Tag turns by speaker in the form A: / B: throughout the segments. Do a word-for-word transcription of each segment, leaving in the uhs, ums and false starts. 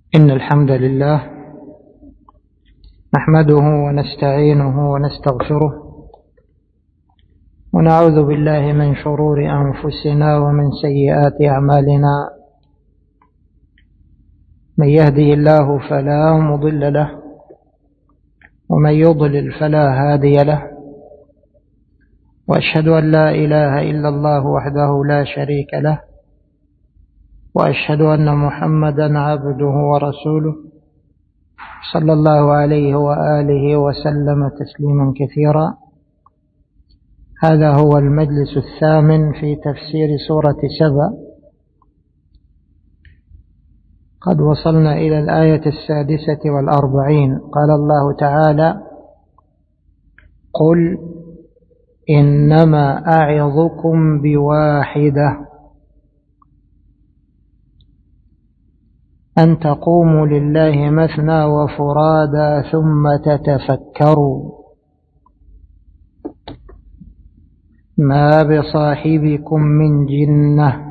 A: إن الحمد لله نحمده ونستعينه ونستغفره ونعوذ بالله من شرور أنفسنا ومن سيئات أعمالنا. من يهده الله فلا مضل له ومن يضلل فلا هادي له، وأشهد أن لا إله إلا الله وحده لا شريك له، وأشهد أن محمدا عبده ورسوله صلى الله عليه وآله وسلم تسليما كثيرا. هذا هو المجلس الثامن في تفسير سورة سبأ. قد وصلنا إلى الآية السادسة والأربعين. قال الله تعالى: قل إنما أعظكم بواحدة أن تقوموا لله مثنى وفرادا ثم تتفكروا ما بصاحبكم من جنة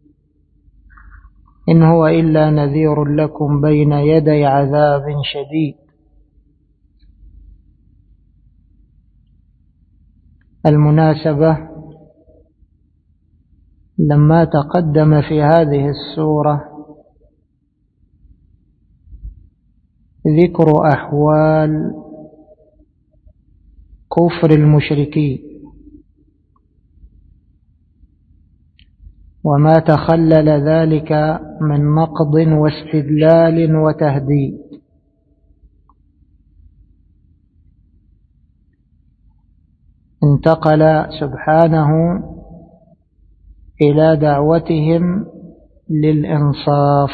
A: إن هو إلا نذير لكم بين يدي عذاب شديد. المناسبة لما تقدم في هذه السورة ذكر أحوال كفر المشركين وما تخلل ذلك من نقض واستدلال وتهديد، انتقل سبحانه إلى دعوتهم للإنصاف.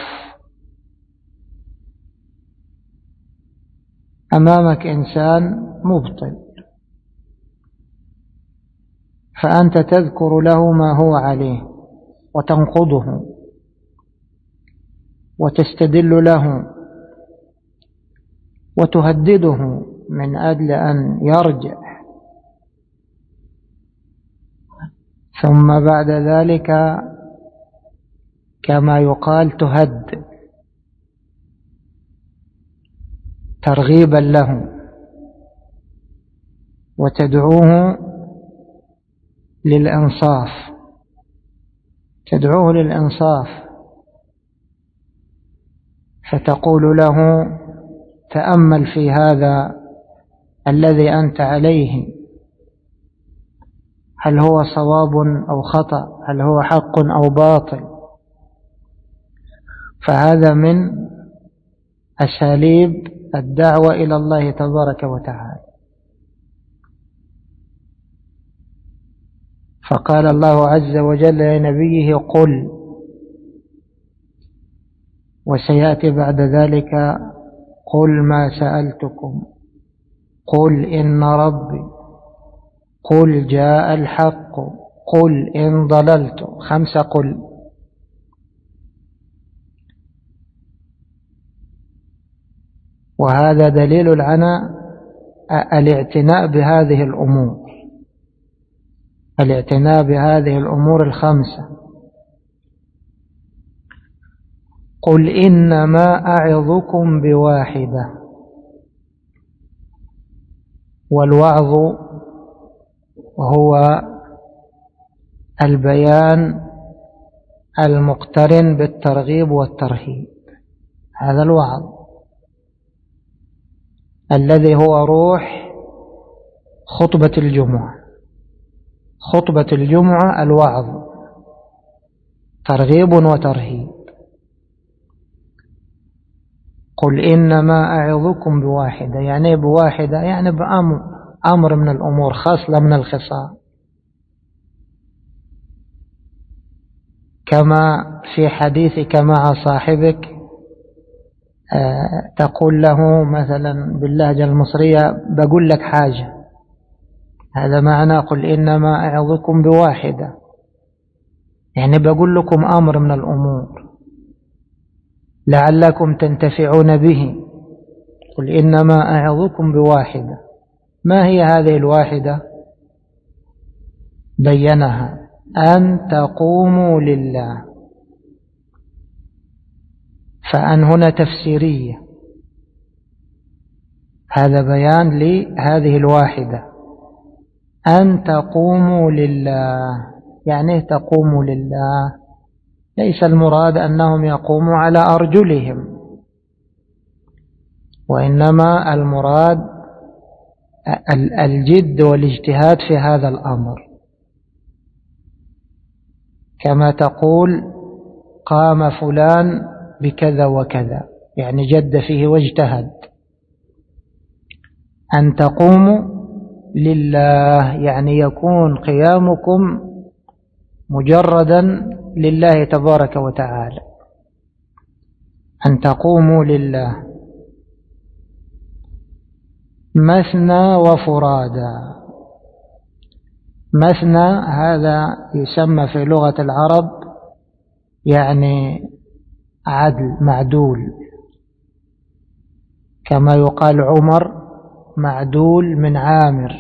A: أمامك إنسان مبطل فأنت تذكر له ما هو عليه وتنقضه وتستدل له وتهدده من أجل أن يرجع، ثم بعد ذلك كما يقال تهد ترغيبا له وتدعوه للإنصاف تدعوه للإنصاف فتقول له: تأمل في هذا الذي أنت عليه، هل هو صواب أو خطأ، هل هو حق أو باطل. فهذا من أساليب الدعوة إلى الله تبارك وتعالى. فقال الله عز وجل لنبيه: قل، وسيأتي بعد ذلك: قل ما سألتكم، قل إن ربي، قل جاء الحق، قل إن ضللت. خمسة قل. وهذا دليل على الاعتناء بهذه الأمور الاعتناء بهذه الأمور الخمسة. قل إنما أعظكم بواحدة. والوعظ هو البيان المقترن بالترغيب والترهيب، هذا الوعظ الذي هو روح خطبة الجمعة. خطبة الجمعة الوعظ ترغيب وترهيب. قل إنما أعظكم بواحدة، يعني بواحدة يعني بأمر أمر من الأمور، خاصة من الخصال، كما في حديثك مع صاحبك تقول له مثلا باللهجة المصرية: بقول لك حاجة. هذا معنى قل إنما أعظكم بواحدة، يعني بقول لكم أمر من الأمور لعلكم تنتفعون به. قل إنما أعظكم بواحدة. ما هي هذه الواحدة؟ بينها: أن تقوموا لله. فأن هنا تفسيرية، هذا بيان لهذه الواحدة، أن تقوموا لله. يعني تقوموا لله ليس المراد أنهم يقوموا على أرجلهم، وإنما المراد الجد والاجتهاد في هذا الأمر، كما تقول قام فلان بكذا وكذا، يعني جد فيه واجتهد. أن تقوموا لله يعني يكون قيامكم مجردا لله تبارك وتعالى، أن تقوموا لله مثنى وفرادا. مثنى هذا يسمى في لغة العرب يعني عدل، معدول، كما يقال عمر معدول من عامر،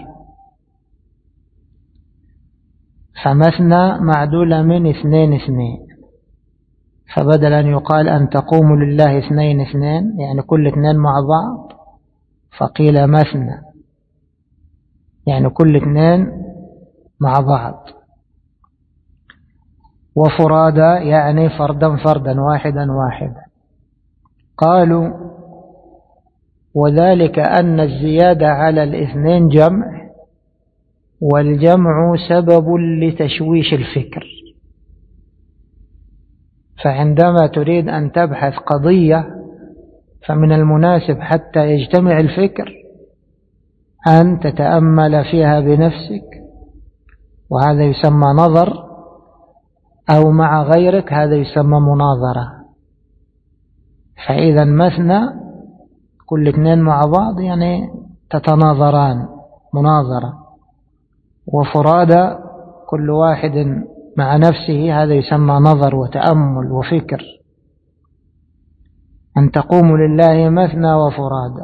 A: فمثنى معدولة من اثنين اثنين، فبدل أن يقال أن تقوموا لله اثنين اثنين يعني كل اثنين مع بعض، فقيل مثنى يعني كل اثنين مع بعض. وفرادا يعني فردا فردا، واحدا واحدا. قالوا وذلك أن الزيادة على الاثنين جمع، والجمع سبب لتشويش الفكر. فعندما تريد أن تبحث قضية فمن المناسب حتى يجتمع الفكر أن تتأمل فيها بنفسك، وهذا يسمى نظر، أو مع غيرك هذا يسمى مناظرة. فإذا مثنى كل اثنين مع بعض يعني تتناظران، مناظرة. وفرادى كل واحد مع نفسه، هذا يسمى نظر وتأمل وفكر. أن تقوموا لله مثنى وفرادى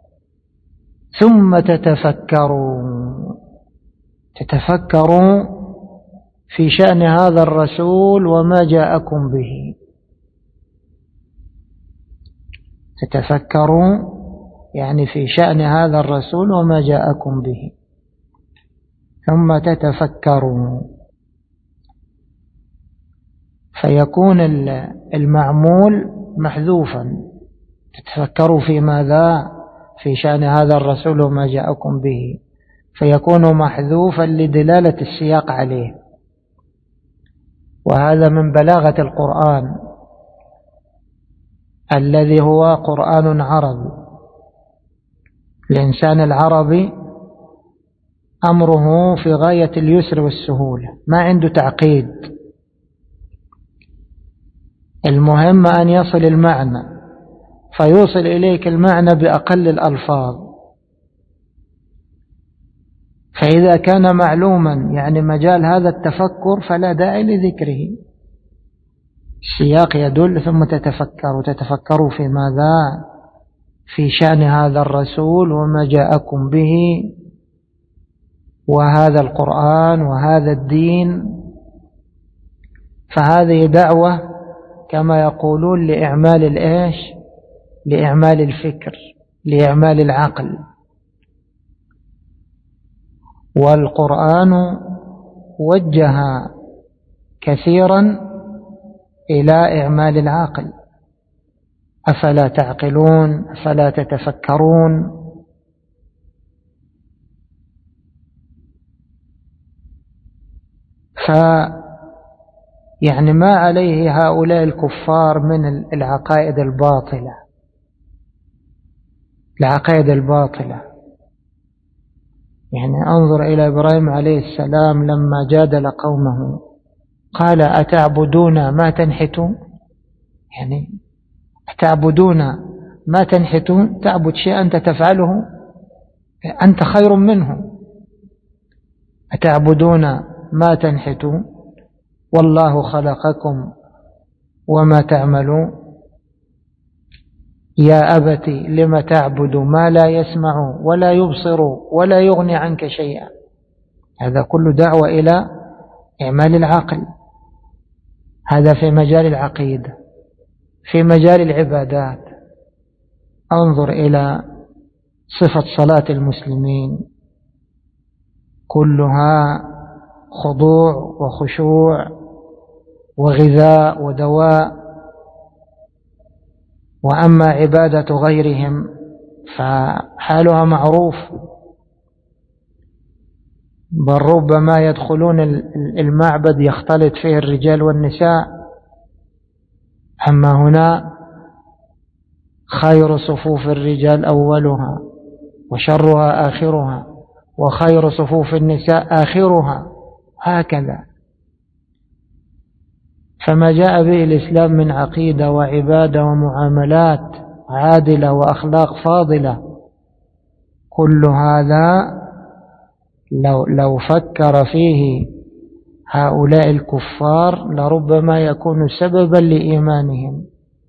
A: ثم تتفكروا، تتفكروا في شأن هذا الرسول وما جاءكم به. تتفكروا يعني في شأن هذا الرسول وما جاءكم به، ثم تتفكروا، فيكون المعمول محذوفا. تتفكروا في ماذا؟ في شأن هذا الرسول وما جاءكم به، فيكون محذوفا لدلالة السياق عليه. وهذا من بلاغة القرآن الذي هو قرآن عربي. الإنسان العربي أمره في غاية اليسر والسهولة، ما عنده تعقيد، المهم أن يصل المعنى، فيوصل إليك المعنى بأقل الألفاظ. فإذا كان معلوما يعني مجال هذا التفكر فلا داعي لذكره، السياق يدل. ثم تتفكروا، تتفكروا في ماذا؟ في شأن هذا الرسول وما جاءكم به، وهذا القرآن وهذا الدين. فهذه دعوة كما يقولون لإعمال الإيش؟ لإعمال الفكر، لإعمال العقل. والقرآن وجه كثيرا إلى إعمال العقل. أفلا تعقلون؟ أفلا تتفكرون؟ ف يعني ما عليه هؤلاء الكفار من العقائد الباطلة، العقائد الباطلة. يعني انظر إلى إبراهيم عليه السلام لما جادل قومه قال أتعبدون ما تنحتون؟ يعني أتعبدون ما تنحتون؟ تعبد شيء أنت تفعله، أنت خير منه. أتعبدون ما تنحتون والله خلقكم وما تعملون يا أبت لم تعبد ما لا يسمع ولا يبصر ولا يغني عنك شيئا. هذا كله دعوة إلى إعمال العقل، هذا في مجال العقيدة. في مجال العبادات انظر إلى صفة صلاة المسلمين، كلها خضوع وخشوع وغذاء ودواء. وأما عبادة غيرهم فحالها معروف، بل ربما يدخلون المعبد يختلط فيه الرجال والنساء. أما هنا خير صفوف الرجال أولها وشرها آخرها، وخير صفوف النساء آخرها، هكذا. فما جاء به الإسلام من عقيدة وعبادة ومعاملات عادلة وأخلاق فاضلة، كل هذا لو, لو فكر فيه هؤلاء الكفار لربما يكون سببا لإيمانهم.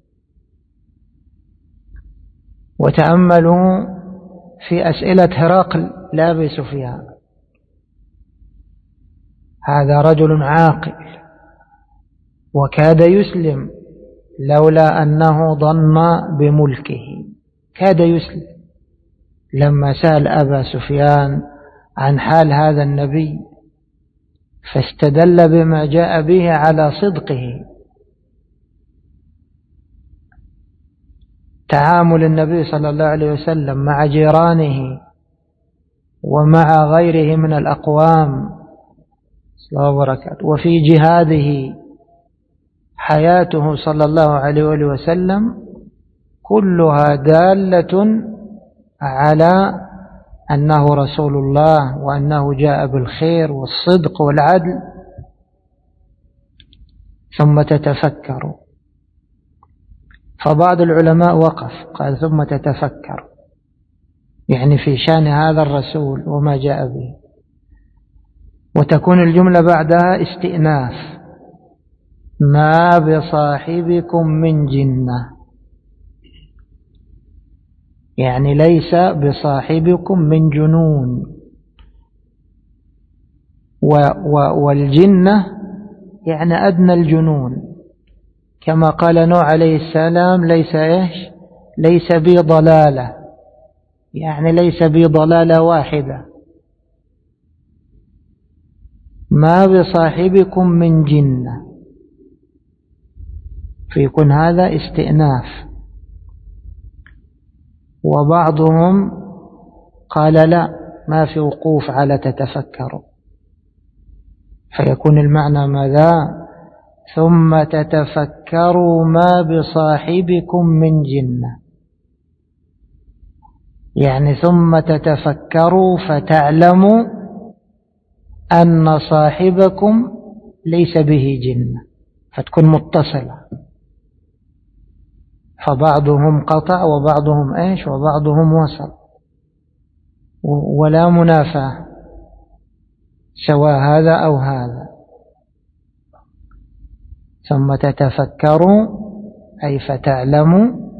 A: وتأملوا في أسئلة هرقل لأبي سفيان، هذا رجل عاقل وكاد يسلم لولا أنه ظن بملكه، كاد يسلم لما سأل أبا سفيان عن حال هذا النبي، فاستدل بما جاء به على صدقه. تعامل النبي صلى الله عليه وسلم مع جيرانه ومع غيره من الأقوام صلى الله وبركاته، وفي جهاده حياته صلى الله عليه وسلم، كلها دالة على أنه رسول الله وأنه جاء بالخير والصدق والعدل. ثم تتفكروا، فبعض العلماء وقف قال ثم تتفكر، يعني في شأن هذا الرسول وما جاء به، وتكون الجملة بعدها استئناف: ما بصاحبكم من جنة، يعني ليس بصاحبكم من جنون. و و والجنة يعني أدنى الجنون، كما قال نوح عليه السلام: ليس إيش ليس بي ضلالة، يعني ليس بي ضلالة واحدة. ما بصاحبكم من جنة، فيكون هذا استئناف. وبعضهم قال لا، ما في وقوف على تتفكروا، فيكون المعنى ماذا؟ ثم تتفكروا ما بصاحبكم من جنة، يعني ثم تتفكروا فتعلموا أن صاحبكم ليس به جنة، فتكون متصلة. فبعضهم قطع وبعضهم إيش وبعضهم وصل، ولا منافاة سواء هذا أو هذا. ثم تتفكروا أي فتعلموا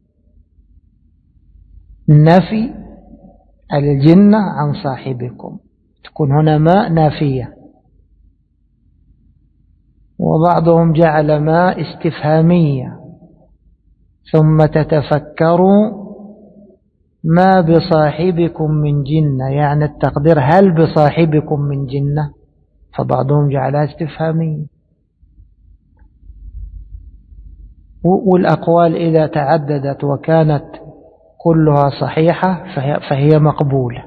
A: نفي الجنة عن صاحبكم، تكون هنا ما نافية. وبعضهم جعل ما استفهامية: ثم تتفكروا ما بصاحبكم من جنة، يعني التقدير هل بصاحبكم من جنة، فبعضهم جعلها استفهامية. والأقوال إذا تعددت وكانت كلها صحيحة فهي مقبولة.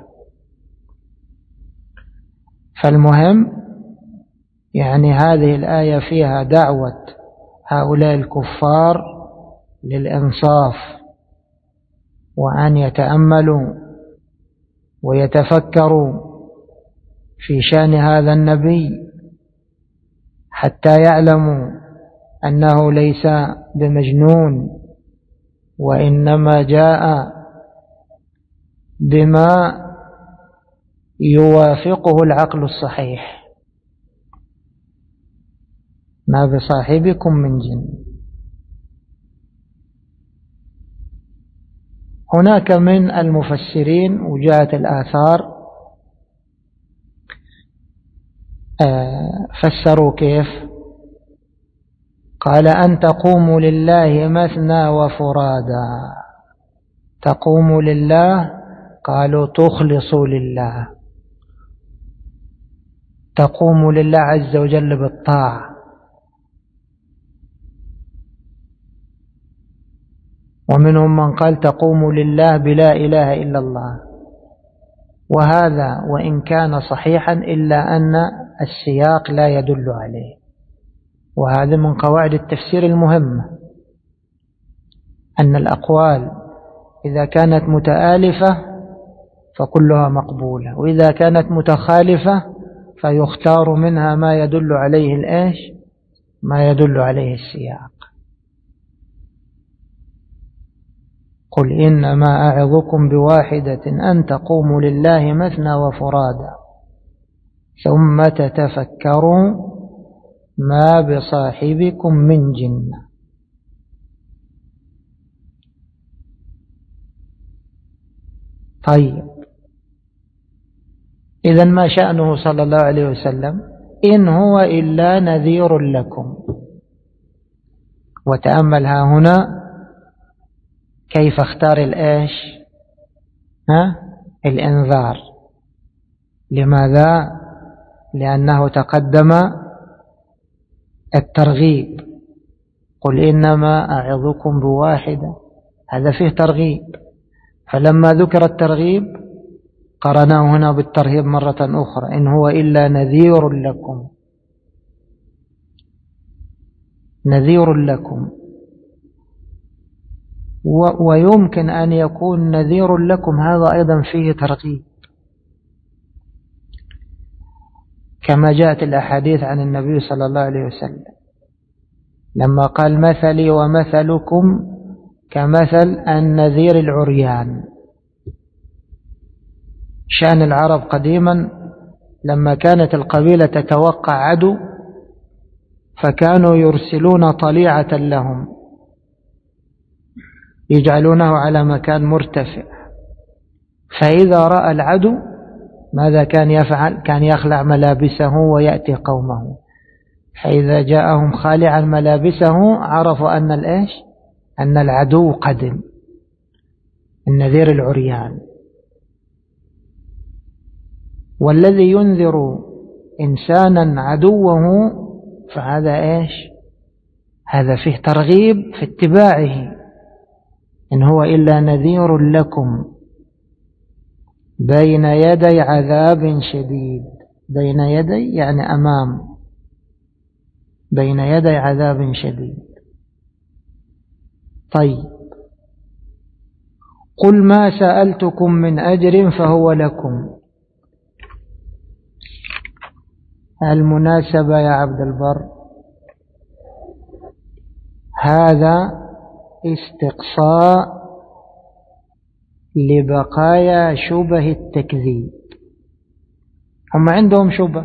A: فالمهم يعني هذه الآية فيها دعوة هؤلاء الكفار للإنصاف، وأن يتأملوا ويتفكروا في شأن هذا النبي حتى يعلموا أنه ليس بمجنون، وإنما جاء بما يوافقه العقل الصحيح. ما بصاحبكم من جن. هناك من المفسرين وجاءت الآثار فسروا كيف قال أن تقوموا لله مثنى وفرادا. تقوموا لله، قالوا تخلصوا لله، تقوموا لله عز وجل بالطاعة. ومنهم من قال تقوموا لله بلا إله إلا الله، وهذا وإن كان صحيحا إلا أن السياق لا يدل عليه، وهذا من قواعد التفسير المهمة، أن الأقوال إذا كانت متآلفة فكلها مقبولة، وإذا كانت متخالفة فيختار منها ما يدل عليه الإيش؟ ما يدل عليه السياق. قل إنما أعظكم بواحدة أن تقوموا لله مثنى وفرادا ثم تتفكروا ما بصاحبكم من جنة. طيب، إذن ما شأنه صلى الله عليه وسلم؟ إن هو إلا نذير لكم. وتأمل ها هنا كيف اختار الإيش؟ ها؟ الإنذار. لماذا؟ لأنه تقدم الترغيب. قل إنما أعظكم بواحدة، هذا فيه ترغيب، فلما ذكر الترغيب قرناه هنا بالترهيب مرة أخرى، إن هو إلا نذير لكم. نذير لكم، ويمكن أن يكون نذير لكم هذا أيضا فيه ترغيب، كما جاءت الأحاديث عن النبي صلى الله عليه وسلم لما قال مثلي ومثلكم كمثل النذير العريان. شأن العرب قديما لما كانت القبيلة تتوقع عدو فكانوا يرسلون طليعة لهم يجعلونه على مكان مرتفع، فإذا رأى العدو ماذا كان يفعل؟ كان يخلع ملابسه ويأتي قومه، فإذا جاءهم خالعا ملابسه عرفوا أن الإيش؟ أن العدو قدم، النذير العريان. والذي ينذر إنسانا عدوه فهذا إيش؟ هذا فيه ترغيب في اتباعه. إن هو إلا نذير لكم بين يدي عذاب شديد. بين يدي يعني أمام، بين يدي عذاب شديد. طيب، قل ما سألتكم من أجر فهو لكم. المناسبة يا عبد البر هذا استقصاء لبقايا شبه التكذيب. هم عندهم شبه،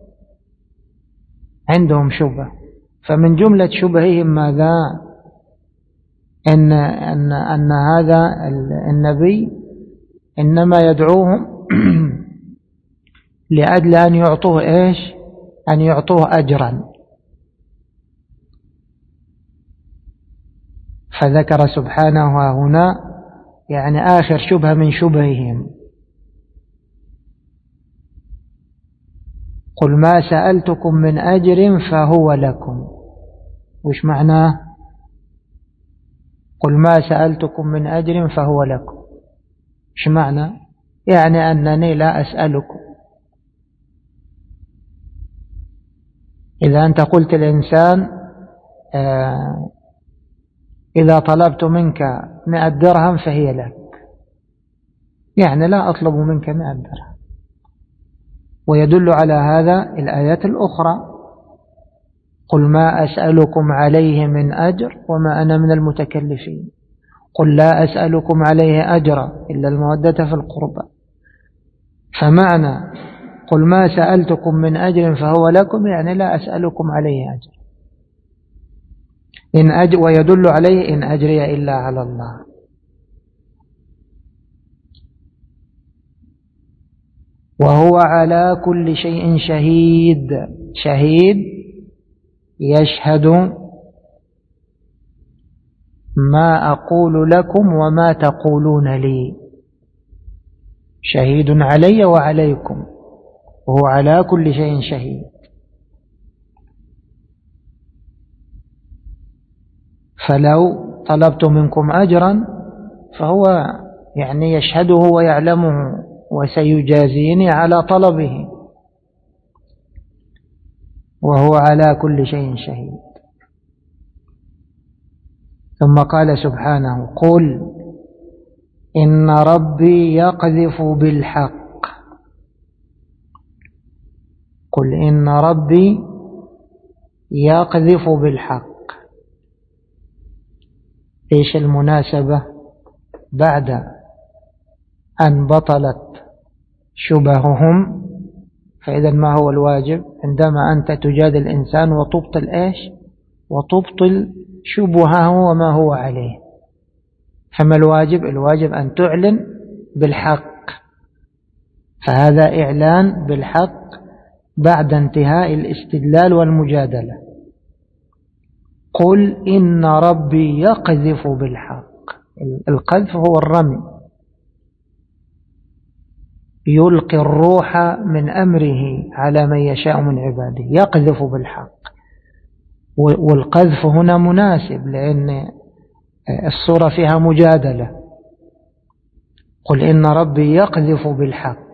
A: عندهم شبه، فمن جملة شبههم ماذا؟ أن, أن, أن هذا النبي إنما يدعوهم لأجل أن يعطوه إيش؟ أن يعطوه أجرا. فذكر سبحانه هنا يعني آخر شبهة من شبههم. قل ما سألتكم من أجر فهو لكم. وش معناه؟ قل ما سألتكم من أجر فهو لكم، وش معنى؟ يعني أنني لا أسألكم. إذا أنت قلت الإنسان آه إذا طلبت منك مئة درهم فهي لك، يعني لا أطلب منك مئة درهم. ويدل على هذا الآيات الأخرى: قل ما أسألكم عليه من أجر وما أنا من المتكلفين. قل لا أسألكم عليه أجرا إلا المودة في القربى. فمعنى قل ما سألتكم من أجر فهو لكم يعني لا أسألكم عليه أجر. إن أجر، ويدل عليه إن أجري إلا على الله. وهو على كل شيء شهيد. شهيد يشهد ما أقول لكم وما تقولون لي، شهيد علي وعليكم وهو على كل شيء شهيد. فلو طلبت منكم أجرا فهو يعني يشهده ويعلمه وسيجازيني على طلبه، وهو على كل شيء شهيد. ثم قال سبحانه: قل إن ربي يقذف بالحق. قل إن ربي يقذف بالحق. إيش المناسبة؟ بعد أن بطلت شبههم، فإذا ما هو الواجب عندما أنت تجادل الإنسان وتبطل إيش؟ وتبطل شبهه وما هو عليه؟ فما الواجب؟ الواجب أن تعلن بالحق، فهذا إعلان بالحق بعد انتهاء الاستدلال والمجادلة. قل إن ربي يقذف بالحق. القذف هو الرمي، يلقي الروح من أمره على من يشاء من عباده، يقذف بالحق. والقذف هنا مناسب لأن الصورة فيها مجادلة. قل إن ربي يقذف بالحق.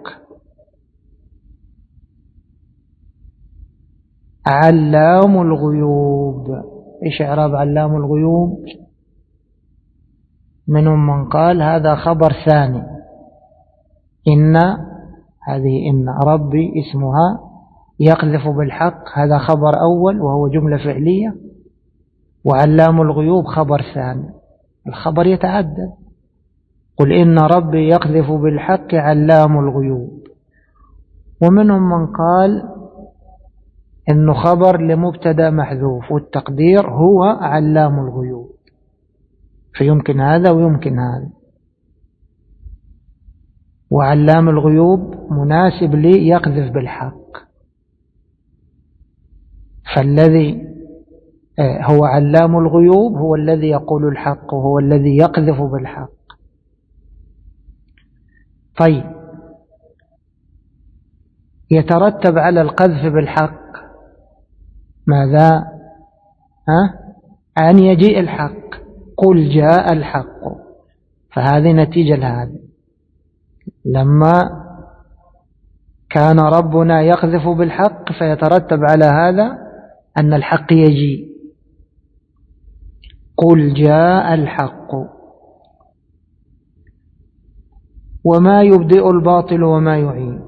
A: علام الغيوب. إيش إعراب علام الغيوب؟ منهم من قال هذا خبر ثاني، إن هذه إن ربي اسمها يقذف بالحق، هذا خبر أول وهو جملة فعلية، وعلام الغيوب خبر ثاني، الخبر يتعدد. قل إن ربي يقذف بالحق علام الغيوب. ومنهم من قال إنه خبر لمبتدا محذوف والتقدير هو علام الغيوب، فيمكن هذا ويمكن هذا. وعلام الغيوب مناسب لي يقذف بالحق، فالذي هو علام الغيوب هو الذي يقول الحق وهو الذي يقذف بالحق. طيب، يترتب على القذف بالحق ماذا؟ ها؟ أن يجيء الحق. قل جاء الحق، فهذه نتيجة لهذا. لما كان ربنا يقذف بالحق فيترتب على هذا أن الحق يجيء. قل جاء الحق وما يبدئ الباطل وما يعيد.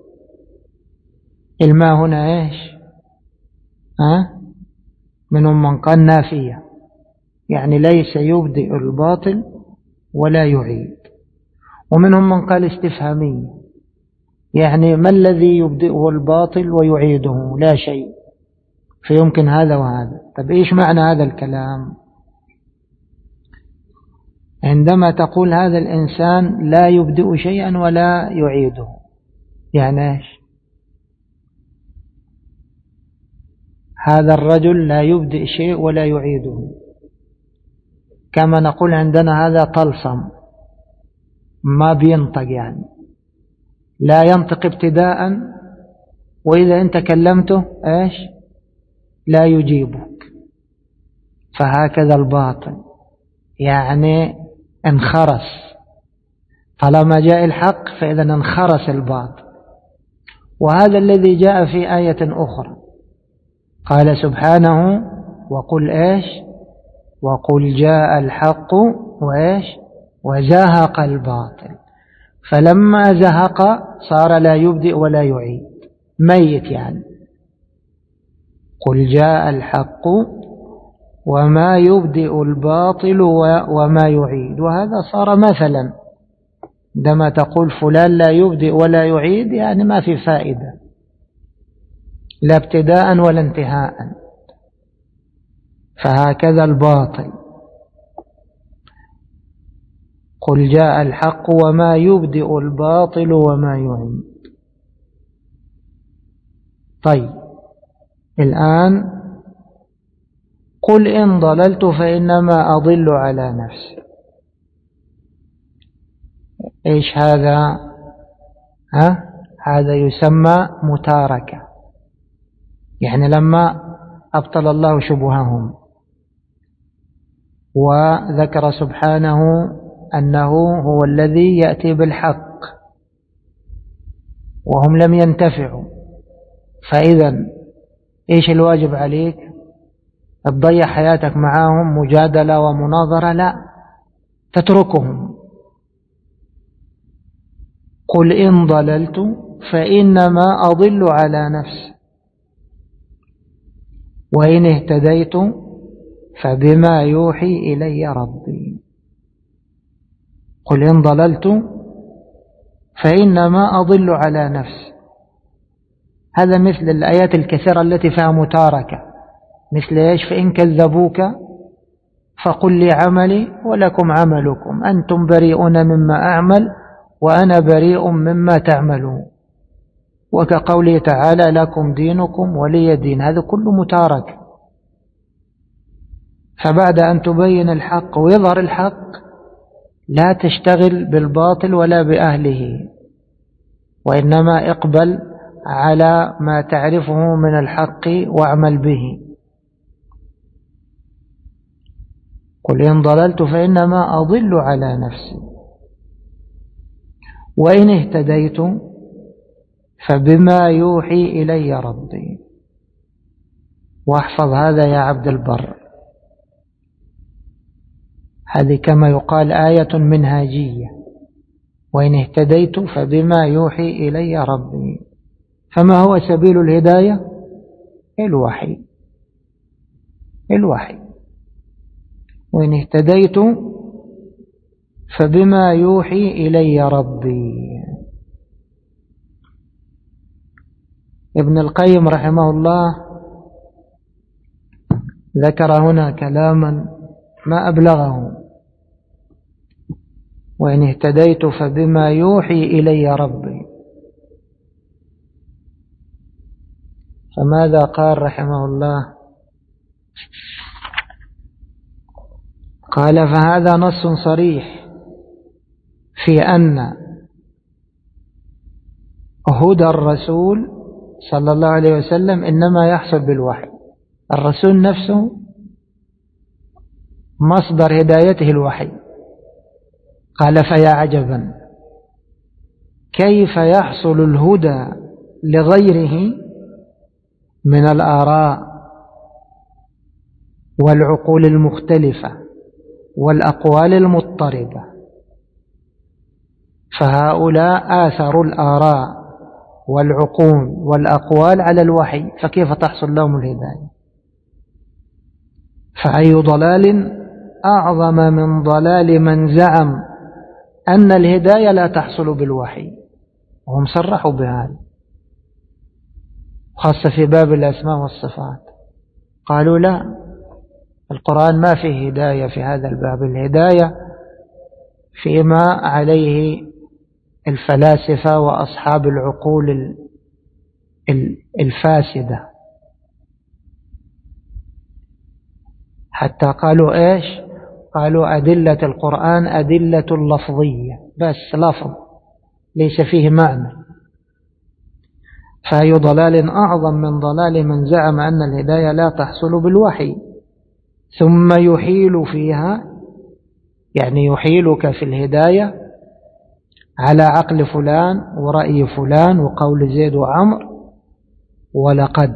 A: الماء هنا إيش؟ ها؟ منهم من قال نافية، يعني ليس يبدئ الباطل ولا يعيد. ومنهم من قال استفهامية، يعني ما الذي يبدئه الباطل ويعيده؟ لا شيء، فيمكن هذا وهذا. طب إيش معنى هذا الكلام؟ عندما تقول هذا الإنسان لا يبدئ شيئا ولا يعيده، يعني إيش؟ هذا الرجل لا يبدئ شيء ولا يعيده، كما نقول عندنا هذا طلسم ما بينطق، يعني لا ينطق ابتداء، وإذا أنت كلمته إيش؟ لا يجيبك. فهكذا الباطل، يعني انخرس، طالما جاء الحق فإذا انخرس الباطل. وهذا الذي جاء في آية أخرى، قال سبحانه: وقل إيش؟ وقل جاء الحق وإيش؟ وزهق الباطل. فلما زهق صار لا يبدئ ولا يعيد، ميت يعني. قل جاء الحق وما يبدئ الباطل وما يعيد. وهذا صار مثلا، عندما تقول فلان لا يبدئ ولا يعيد يعني ما في فائدة، لا ابتداء ولا انتهاء. فهكذا الباطل. قل جاء الحق وما يبدئ الباطل وما يعيد. طيب، الآن قل إن ضللت فإنما أضل على نفسي. إيش هذا؟ ها؟ هذا يسمى متاركة، يعني لما أبطل الله شبههم وذكر سبحانه أنه هو الذي يأتي بالحق وهم لم ينتفعوا، فإذا إيش الواجب عليك؟ تضيع حياتك معهم مجادلة ومناظرة؟ لا، تتركهم. قل إن ضللت فإنما أضل على نفسي وإن اهتديت فبما يوحي إلي ربي. قل إن ضللت فإنما أضل على نفسي. هذا مثل الآيات الكثيرة التي فيها متاركة، مثل إيش؟ فإن كذبوك فقل لي عملي ولكم عملكم أنتم بريئون مما أعمل وأنا بريء مما تعملون، وكقوله تعالى لكم دينكم ولي دين. هذا كله متارك. فبعد أن تبين الحق ويظهر الحق لا تشتغل بالباطل ولا بأهله، وإنما اقبل على ما تعرفه من الحق واعمل به. قل إن ضللت فإنما أضل على نفسي وإن اهتديت فبما يوحي إلي ربي. واحفظ هذا يا عبد البر، هذه كما يقال آية منهاجية. وإن اهتديت فبما يوحي إلي ربي. فما هو سبيل الهداية؟ الوحي، الوحي. وإن اهتديت فبما يوحي إلي ربي. ابن القيم رحمه الله ذكر هنا كلاما ما أبلغه. وإن اهتديت فبما يوحي إلي ربي. فماذا قال رحمه الله؟ قال فهذا نص صريح في أن هدى الرسول صلى الله عليه وسلم إنما يحصل بالوحي. الرسول نفسه مصدر هدايته الوحي. قال فيا عجبا كيف يحصل الهدى لغيره من الآراء والعقول المختلفة والأقوال المضطربة، فهؤلاء آثروا الآراء والعقول والأقوال على الوحي، فكيف تحصل لهم الهداية؟ فأي ضلال أعظم من ضلال من زعم أن الهداية لا تحصل بالوحي، وهم صرحوا بهذا، خاصة في باب الأسماء والصفات. قالوا لا، القرآن ما فيه هداية في هذا الباب، الهداية فيما عليه الفلاسفة وأصحاب العقول الفاسدة. حتى قالوا إيش؟ قالوا أدلة القرآن أدلة لفظية، بس لفظ ليس فيه معنى. فأي ضلال أعظم من ضلال من زعم أن الهداية لا تحصل بالوحي ثم يحيل فيها، يعني يحيلك في الهداية على عقل فلان ورأي فلان وقول زيد وعمر. ولقد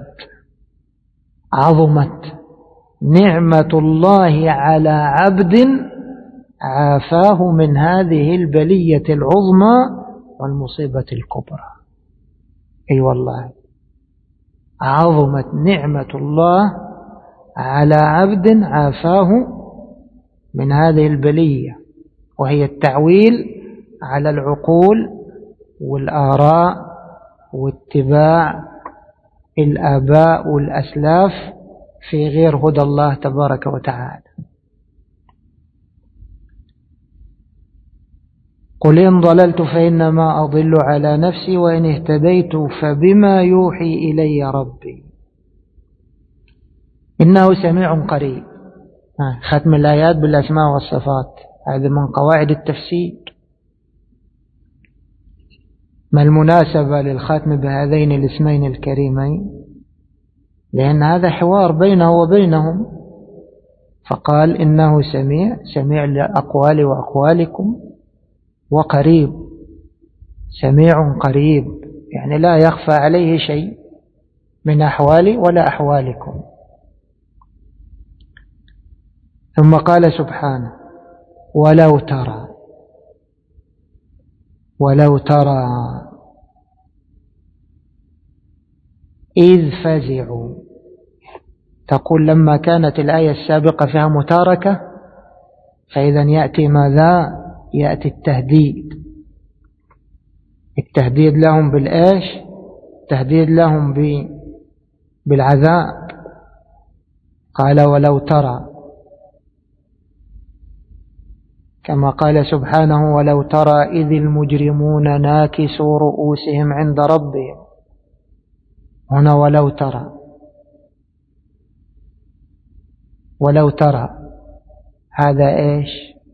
A: عظمت نعمة الله على عبد عافاه من هذه البلية العظمى والمصيبة الكبرى. أي والله عظمت نعمة الله على عبد عافاه من هذه البلية، وهي التعويل على العقول والآراء واتباع الآباء والأسلاف في غير هدى الله تبارك وتعالى. قل إن ضللت فإنما أضل على نفسي وإن اهتديت فبما يوحي إلي ربي. إنه سميع قريب. ختم الآيات بالأسماء والصفات هذا من قواعد التفسير. ما المناسبة للختم بهذين الاسمين الكريمين؟ لأن هذا حوار بينه وبينهم، فقال إنه سميع، سميع لأقوالي وأقوالكم، وقريب، سميع قريب، يعني لا يخفى عليه شيء من أحوالي ولا أحوالكم. ثم قال سبحانه ولو ترى، ولو ترى إذ فزعوا. تقول لما كانت الآية السابقة فيها متاركة، فإذا يأتي ماذا؟ يأتي التهديد، التهديد لهم بالإيش؟ التهديد لهم بالعذاب. قال ولو ترى، كما قال سبحانه ولو ترى إذ المجرمون ناكسوا رؤوسهم عند ربهم. هنا ولو ترى، ولو ترى هذا إيش؟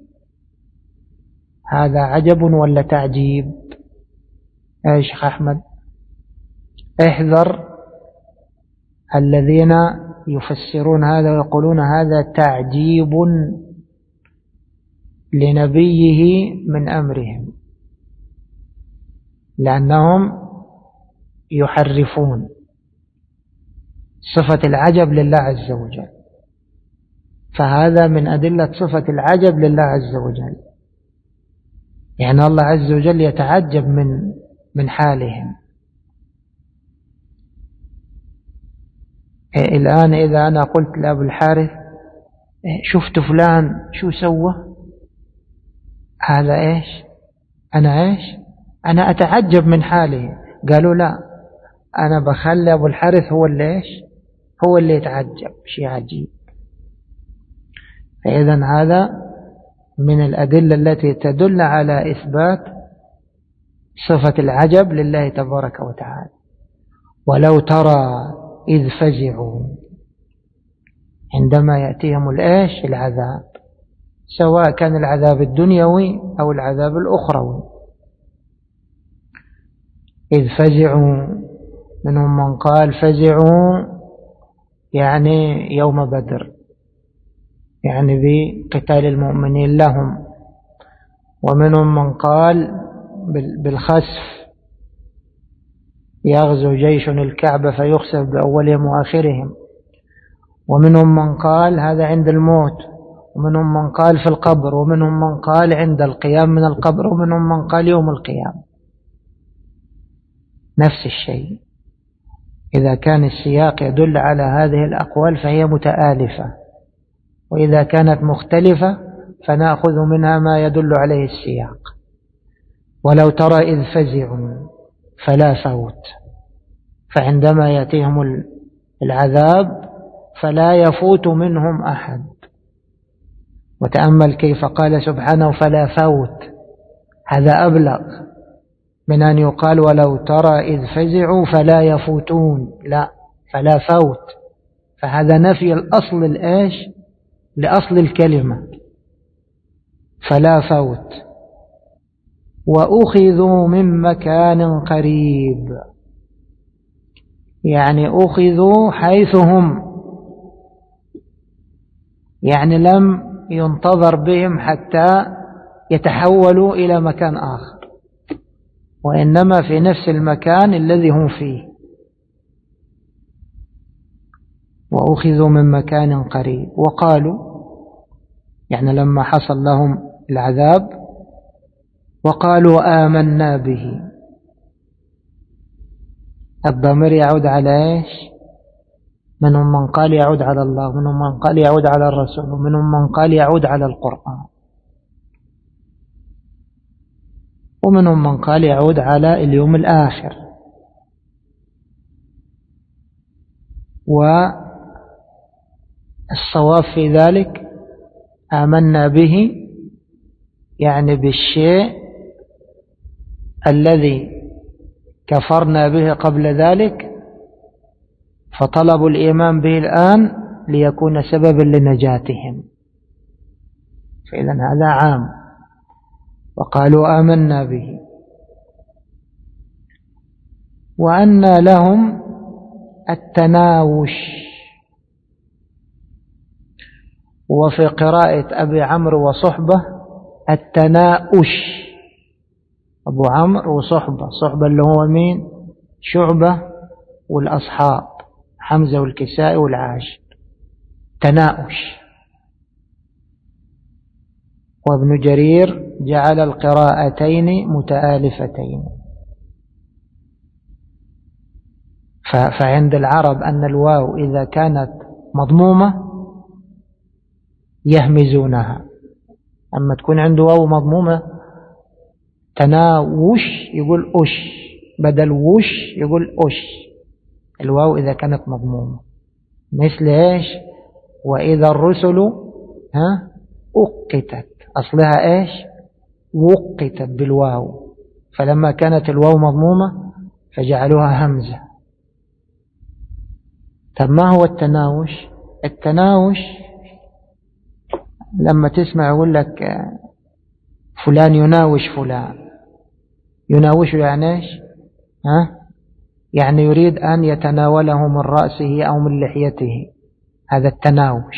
A: هذا عجب ولا تعجيب؟ إيش شيخ أحمد؟ احذر الذين يفسرون هذا ويقولون هذا تعجيب لنبيه من أمرهم، لأنهم يحرفون صفة العجب لله عز وجل، فهذا من أدلة صفة العجب لله عز وجل، يعني الله عز وجل يتعجب من من حالهم. الآن إذا أنا قلت لأبو الحارث شفت فلان شو سوى، هذا إيش؟ أنا إيش؟ أنا أتعجب من حاله. قالوا لا، أنا بخلي أبو الحارث هو اللي إيش؟ هو اللي يتعجب، شيء عجيب. فإذا هذا من الأدلة التي تدل على إثبات صفة العجب لله تبارك وتعالى. ولو ترى إذ فزعوا، عندما يأتيهم الإيش؟ العذاب، سواء كان العذاب الدنيوي أو العذاب الأخروي. إذ فزعوا، منهم من قال فزعوا يعني يوم بدر، يعني بقتال المؤمنين لهم، ومنهم من قال بالخسف، يغزو جيش الكعبة فيخسف بأولهم وآخرهم، ومنهم من قال هذا عند الموت، ومنهم من قال في القبر، ومنهم من قال عند القيام من القبر، ومنهم من قال يوم القيامة. نفس الشيء، إذا كان السياق يدل على هذه الأقوال فهي متآلفة، وإذا كانت مختلفة فنأخذ منها ما يدل عليه السياق. ولو ترى إذ فزعوا فلا فوت، فعندما يأتيهم العذاب فلا يفوت منهم أحد. وتأمل كيف قال سبحانه فلا فوت، هذا أبلغ من أن يقال ولو ترى إذ فزعوا فلا يفوتون، لا، فلا فوت، فهذا نفي الأصل الإيش؟ لأصل الكلمة، فلا فوت. وأخذوا من مكان قريب، يعني أخذوا حيث هم، يعني لم ينتظر بهم حتى يتحولوا إلى مكان آخر، وإنما في نفس المكان الذي هم فيه. وأخذوا من مكان قريب. وقالوا، يعني لما حصل لهم العذاب وقالوا آمنا به، الضمير يعود على إيش؟ منهم من قال يعود على الله، منهم من قال يعود على الرسول، ومنهم من قال يعود على القرآن، ومنهم من قال يعود على اليوم الآخر. والصواب في ذلك آمنا به، يعني بالشيء الذي كفرنا به قبل ذلك، فطلبوا الإيمان به الآن ليكون سببا لنجاتهم، فإذا هذا عام. وقالوا آمنا به. وأن لهم التناوش. وفي قراءة أبي عمرو وصحبة التناؤش، أبو عمرو وصحبة، صحبة اللي هو مين؟ شعبة والأصحاب، حمزة والكسائي والعاشر، تناؤش. وابن جرير جعل القراءتين متآلفتين. فعند العرب أن الواو إذا كانت مضمومة يهمزونها، أما تكون عنده واو مضمومة تناوش يقول أش، بدل وش يقول أش، الواو إذا كانت مضمومة. مثل إيش؟ وإذا الرسل ها أقتت، أصلها إيش؟ وقتت بالواو، فلما كانت الواو مضمومة فجعلوها همزة. طب ما هو التناوش؟ التناوش لما تسمع يقول لك فلان يناوش فلان، يناوش يعني إيش؟ ها؟ يعني يريد أن يتناوله من رأسه أو من لحيته، هذا التناوش.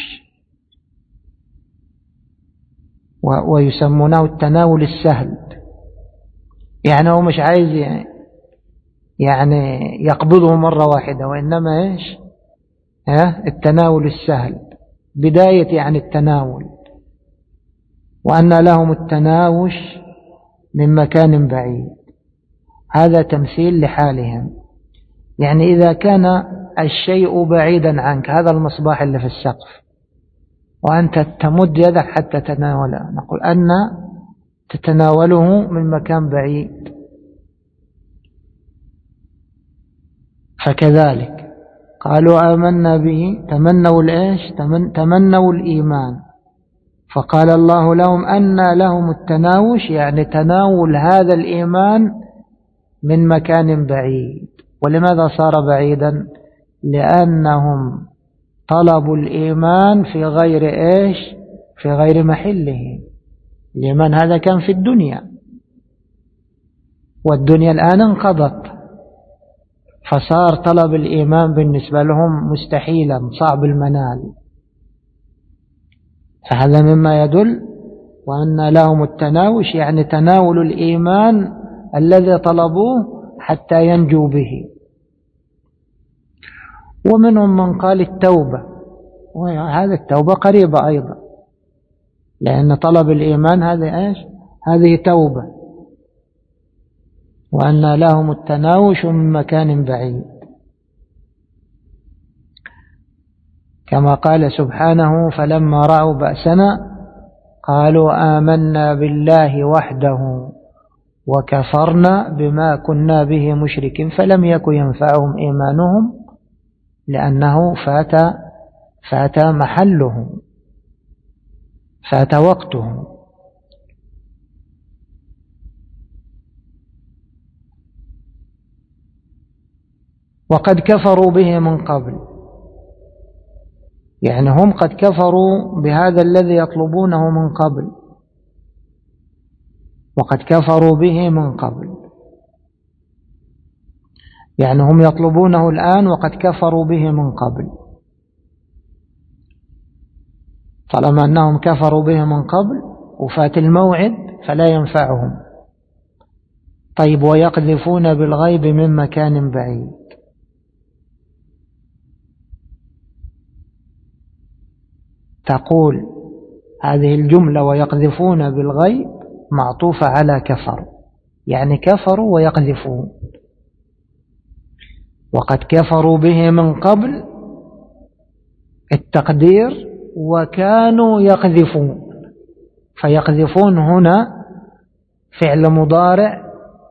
A: ويسمونه التناول السهل، يعني هو مش عايز يعني يقبضه مرة واحدة، وإنما إيش؟ ها؟ التناول السهل، بداية يعني التناول. وأن لهم التناوش من مكان بعيد، هذا تمثيل لحالهم. يعني إذا كان الشيء بعيدا عنك، هذا المصباح اللي في السقف، وأنت تمد يدك حتى تتناوله، نقول أن تتناوله من مكان بعيد. فكذلك قالوا آمنا به، تمنوا الإيش؟ تمن تمنوا الإيمان، فقال الله لهم أن لهم التناوش، يعني تناول هذا الإيمان من مكان بعيد. ولماذا صار بعيدا؟ لأنهم طلبوا الإيمان في غير إيش؟ في غير محله. الإيمان هذا كان في الدنيا، والدنيا الآن انقضت، فصار طلب الإيمان بالنسبة لهم مستحيلا صعب المنال. فهذا مما يدل وأن لهم التناوش، يعني تناول الإيمان الذي طلبوه حتى ينجوا به. ومنهم من قال التوبة، وهذا التوبة قريبة أيضا، لأن طلب الإيمان هذا إيش؟ هذه توبة. وأن لهم التناوش من مكان بعيد، كما قال سبحانه فلما رأوا بأسنا قالوا آمنا بالله وحده وكفرنا بما كنا به مشركين، فلم يكن ينفعهم إيمانهم لأنه فات فات محله، فات وقته. وقد كفروا به من قبل، يعني هم قد كفروا بهذا الذي يطلبونه من قبل، وقد كفروا به من قبل، يعني هم يطلبونه الآن وقد كفروا به من قبل. طالما أنهم كفروا به من قبل وفات الموعد فلا ينفعهم. طيب ويقذفون بالغيب من مكان بعيد، تقول هذه الجملة ويقذفون بالغيب معطوفة على كفر، يعني كفروا ويقذفون. وقد كفروا به من قبل، التقدير وكانوا يقذفون، فيقذفون هنا فعل مضارع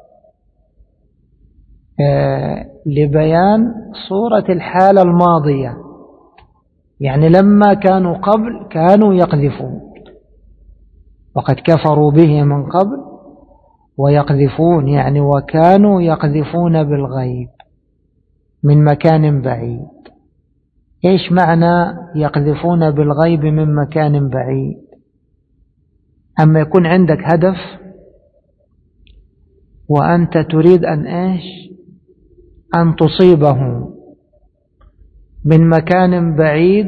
A: آه لبيان صورة الحالة الماضية، يعني لما كانوا قبل كانوا يقذفون. وقد كفروا به من قبل ويقذفون، يعني وكانوا يقذفون بالغيب من مكان بعيد، إيش معنى يقذفون بالغيب من مكان بعيد؟ أما يكون عندك هدف وأنت تريد أن إيش أن تصيبه من مكان بعيد،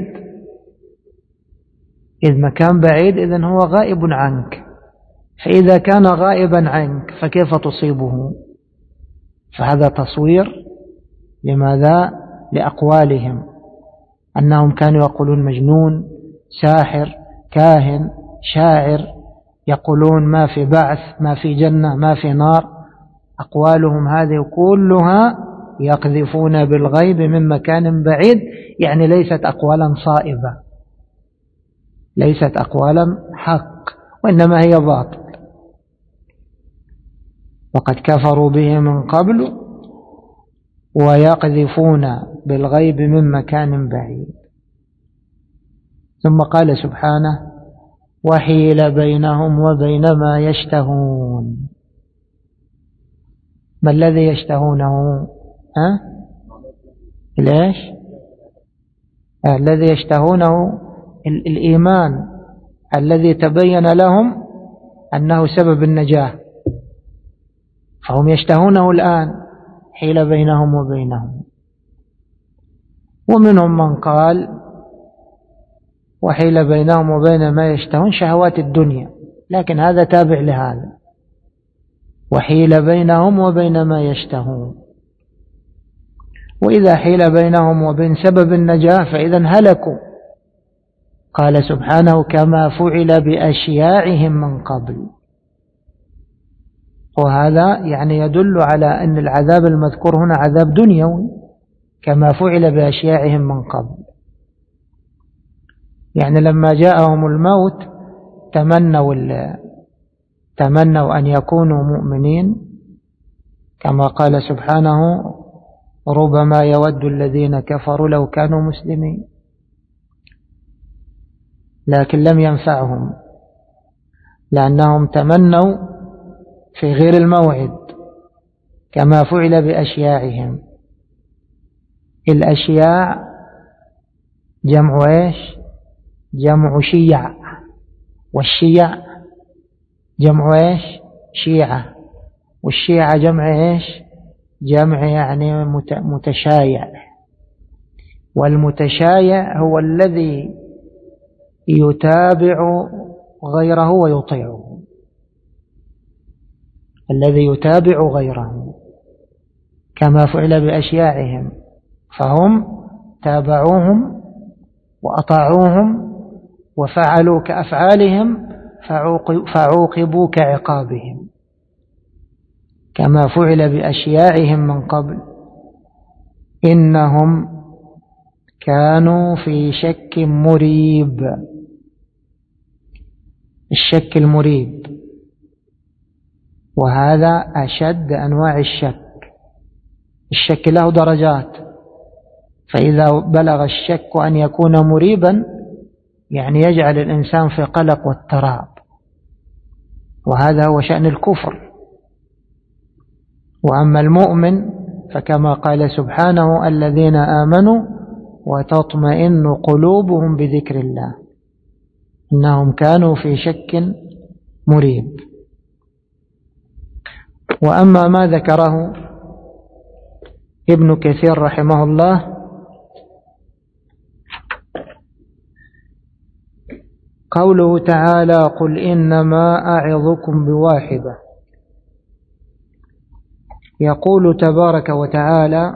A: إذ مكان بعيد إذن هو غائب عنك، فإذا كان غائبا عنك فكيف تصيبه؟ فهذا تصوير لماذا؟ لأقوالهم، أنهم كانوا يقولون مجنون، ساحر، كاهن، شاعر، يقولون ما في بعث، ما في جنة، ما في نار. أقوالهم هذه كلها يقذفون بالغيب من مكان بعيد، يعني ليست أقوالا صائبة، ليست أقوالا حق، وإنما هي باطل. وقد كفروا به من قبل ويقذفون بالغيب من مكان بعيد. ثم قال سبحانه: وحيل بينهم وبين ما يشتهون. ما الذي يشتهونه؟ ها؟ ليش؟ آه الذي يشتهونه الإيمان الذي تبين لهم أنه سبب النجاة، فهم يشتهونه الآن. حيل بينهم وبينهم. ومنهم من قال وحيل بينهم وبين ما يشتهون شهوات الدنيا، لكن هذا تابع لهذا، وحيل بينهم وبين ما يشتهون. وإذا حيل بينهم وبين سبب النجاة فإذا هلكوا. قال سبحانه: كما فعل بأشياعهم من قبل. وهذا يعني يدل على أن العذاب المذكور هنا عذاب دنيوي، كما فعل بأشياعهم من قبل. يعني لما جاءهم الموت تمنوا تمنوا أن يكونوا مؤمنين، كما قال سبحانه: ربما يود الذين كفروا لو كانوا مسلمين، لكن لم ينفعهم لأنهم تمنوا في غير الموعد، كما فعل بأشياعهم. الأشياع جمع إيش؟ جمع شيع، والشيع جمع إيش؟ شيعة، والشيعة جمع إيش؟ جمع يعني متشايع. والمتشايع هو الذي يتابع غيره ويطيعه، الذي يتابع غيره، كما فعل بأشياعهم، فهم تابعوهم وأطاعوهم وفعلوا كأفعالهم فعوقبوا كعقابهم، كما فعل بأشياعهم من قبل إنهم كانوا في شك مريب. الشك المريب، وهذا أشد أنواع الشك. الشك له درجات، فإذا بلغ الشك أن يكون مريبا يعني يجعل الإنسان في قلق واضطراب، وهذا هو شأن الكفر. وأما المؤمن فكما قال سبحانه: الذين آمنوا وتطمئن قلوبهم بذكر الله، إنهم كانوا في شك مريب. وأما ما ذكره ابن كثير رحمه الله قوله تعالى: قل إنما أعظكم بواحدة. يقول تبارك وتعالى: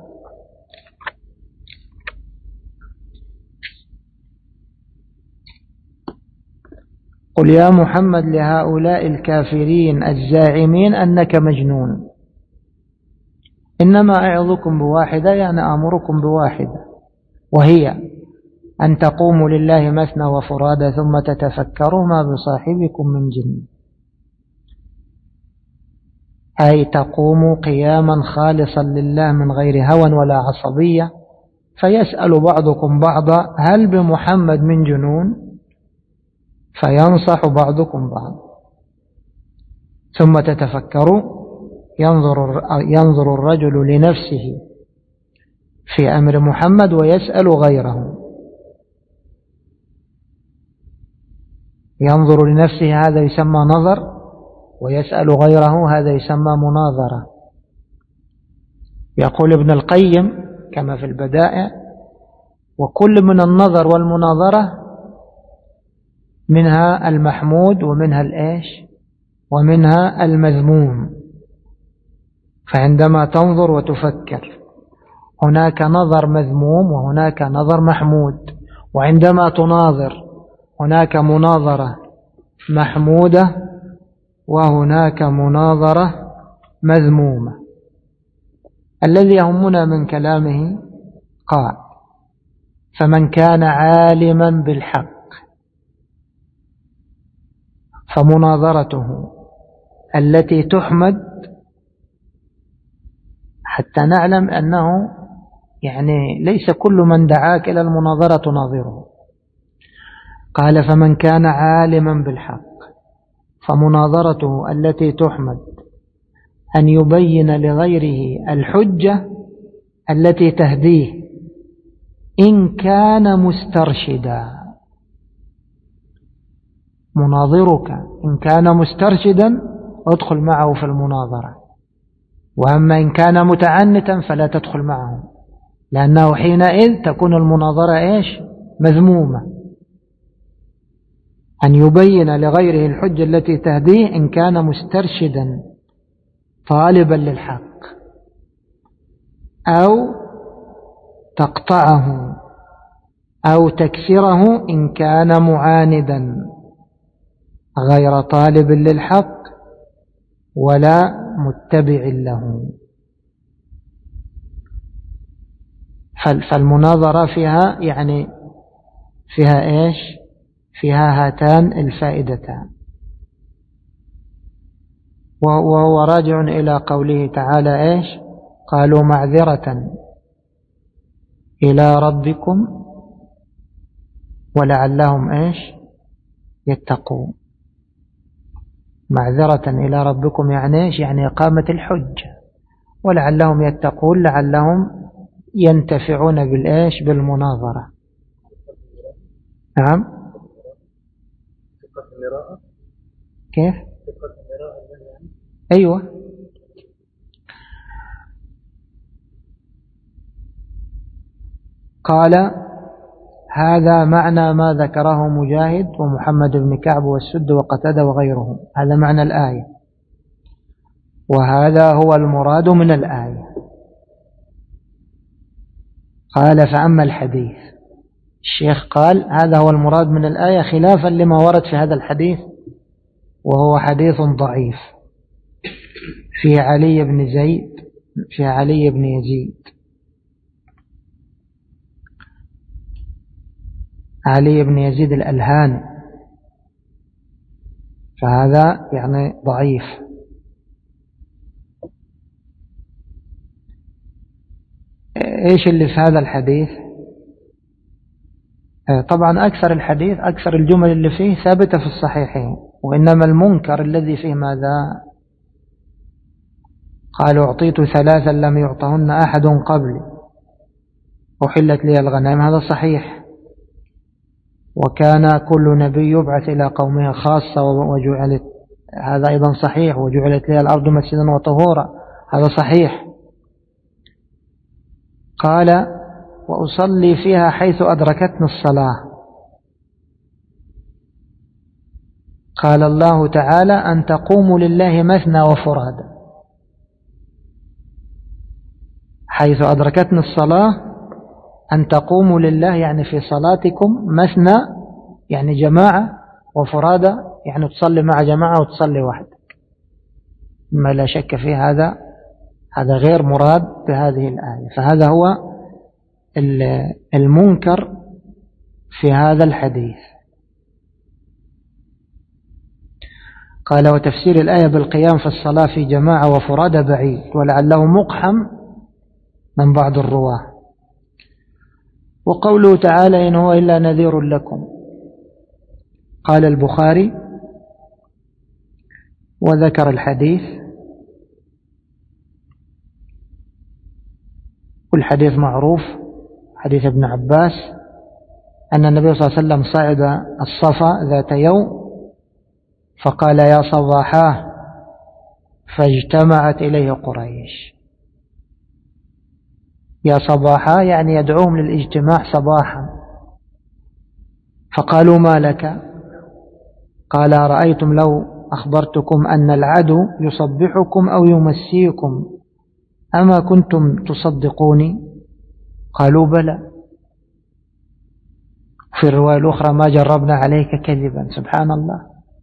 A: قل يا محمد لهؤلاء الكافرين الزاعمين أنك مجنون، إنما أعظكم بواحدة يعني أمركم بواحدة، وهي أن تقوموا لله مثنى وفرادى ثم تتفكروا ما بصاحبكم من جن، أي تقوموا قياما خالصا لله من غير هوى ولا عصبية، فيسأل بعضكم بعضا: هل بمحمد من جنون؟ فينصح بعضكم بعض، ثم تتفكروا. ينظر, ينظر الرجل لنفسه في أمر محمد ويسأل غيره، ينظر لنفسه هذا يسمى نظر، ويسأل غيره هذا يسمى مناظرة. يقول ابن القيم كما في البدائع: وكل من النظر والمناظرة منها المحمود ومنها الإيش ومنها المذموم. فعندما تنظر وتفكر هناك نظر مذموم وهناك نظر محمود، وعندما تناظر هناك مناظرة محمودة وهناك مناظرة مذمومة. الذي يهمنا من كلامه قال: فمن كان عالما بالحق فمناظرته التي تحمد، حتى نعلم أنه يعني ليس كل من دعاك إلى المناظرة تناظره. قال: فمن كان عالما بالحق فمناظرته التي تحمد أن يبين لغيره الحجة التي تهديه إن كان مسترشدا. مناظرك إن كان مسترشدا ادخل معه في المناظرة، وأما إن كان متعنتا فلا تدخل معه، لأنه حينئذ تكون المناظرة إيش؟ مذمومة. أن يبين لغيره الحجة التي تهديه إن كان مسترشدا طالبا للحق، أو تقطعه أو تكسره إن كان معاندا غير طالب للحق ولا متبع له. فالمناظرة فيها يعني فيها إيش؟ فيها هاتان الفائدتان. وهو راجع إلى قوله تعالى إيش؟ قالوا معذرة إلى ربكم ولعلهم إيش؟ يتقون. معذرة إلى ربكم يعني إيش؟ يعني إقامة الحجة، ولعلهم يتقون لعلهم ينتفعون بالإيش؟ بالمناظرة. نعم. كيف؟ أيوة. قال: هذا معنى ما ذكره مجاهد ومحمد بن كعب والسد وقتادة وغيرهم. هذا معنى الآية، وهذا هو المراد من الآية. قال: فأما الحديث، الشيخ قال هذا هو المراد من الآية خلافا لما ورد في هذا الحديث، وهو حديث ضعيف في علي بن زيد في علي بن يزيد علي بن يزيد الألهاني، فهذا يعني ضعيف. إيش اللي في هذا الحديث؟ طبعا أكثر الحديث أكثر الجمل اللي فيه ثابتة في الصحيحين، وإنما المنكر الذي فيه ماذا؟ قالوا: أعطيت ثلاثا لم يعطهن أحد قبلي، أحلت لي الغنائم. هذا صحيح. وكان كل نبي يبعث إلى قومه خاصة وجعلت، هذا أيضا صحيح. وجعلت لي الأرض مسجدا وطهورا، هذا صحيح. قال: وأصلي فيها حيث أدركتني الصلاة. قال الله تعالى: أن تقوموا لله مثنى وفرادا. حيث أدركتني الصلاة أن تقوموا لله يعني في صلاتكم مثنى يعني جماعة، وفرادا يعني تصلي مع جماعة وتصلي وحدك. ما لا شك في هذا، هذا غير مراد بهذه الآية. فهذا هو المنكر في هذا الحديث. قال: وتفسير الآية بالقيام في الصلاة في جماعة وفرادى بعيد، ولعله مقحم من بعض الرواه. وقوله تعالى: إن هو إلا نذير لكم. قال البخاري وذكر الحديث: والحديث معروف، حديث ابن عباس أن النبي صلى الله عليه وسلم صعد الصفا ذات يوم فقال يا صباحاه، فاجتمعت إليه قريش. يا صباحاه يعني يدعوهم للاجتماع صباحا، فقالوا ما لك؟ قال أرأيتم لو أخبرتكم أن العدو يصبحكم أو يمسيكم أما كنتم تصدقوني؟ قالوا بلى. في الرواية الأخرى ما جربنا عليك كذبا. سبحان الله.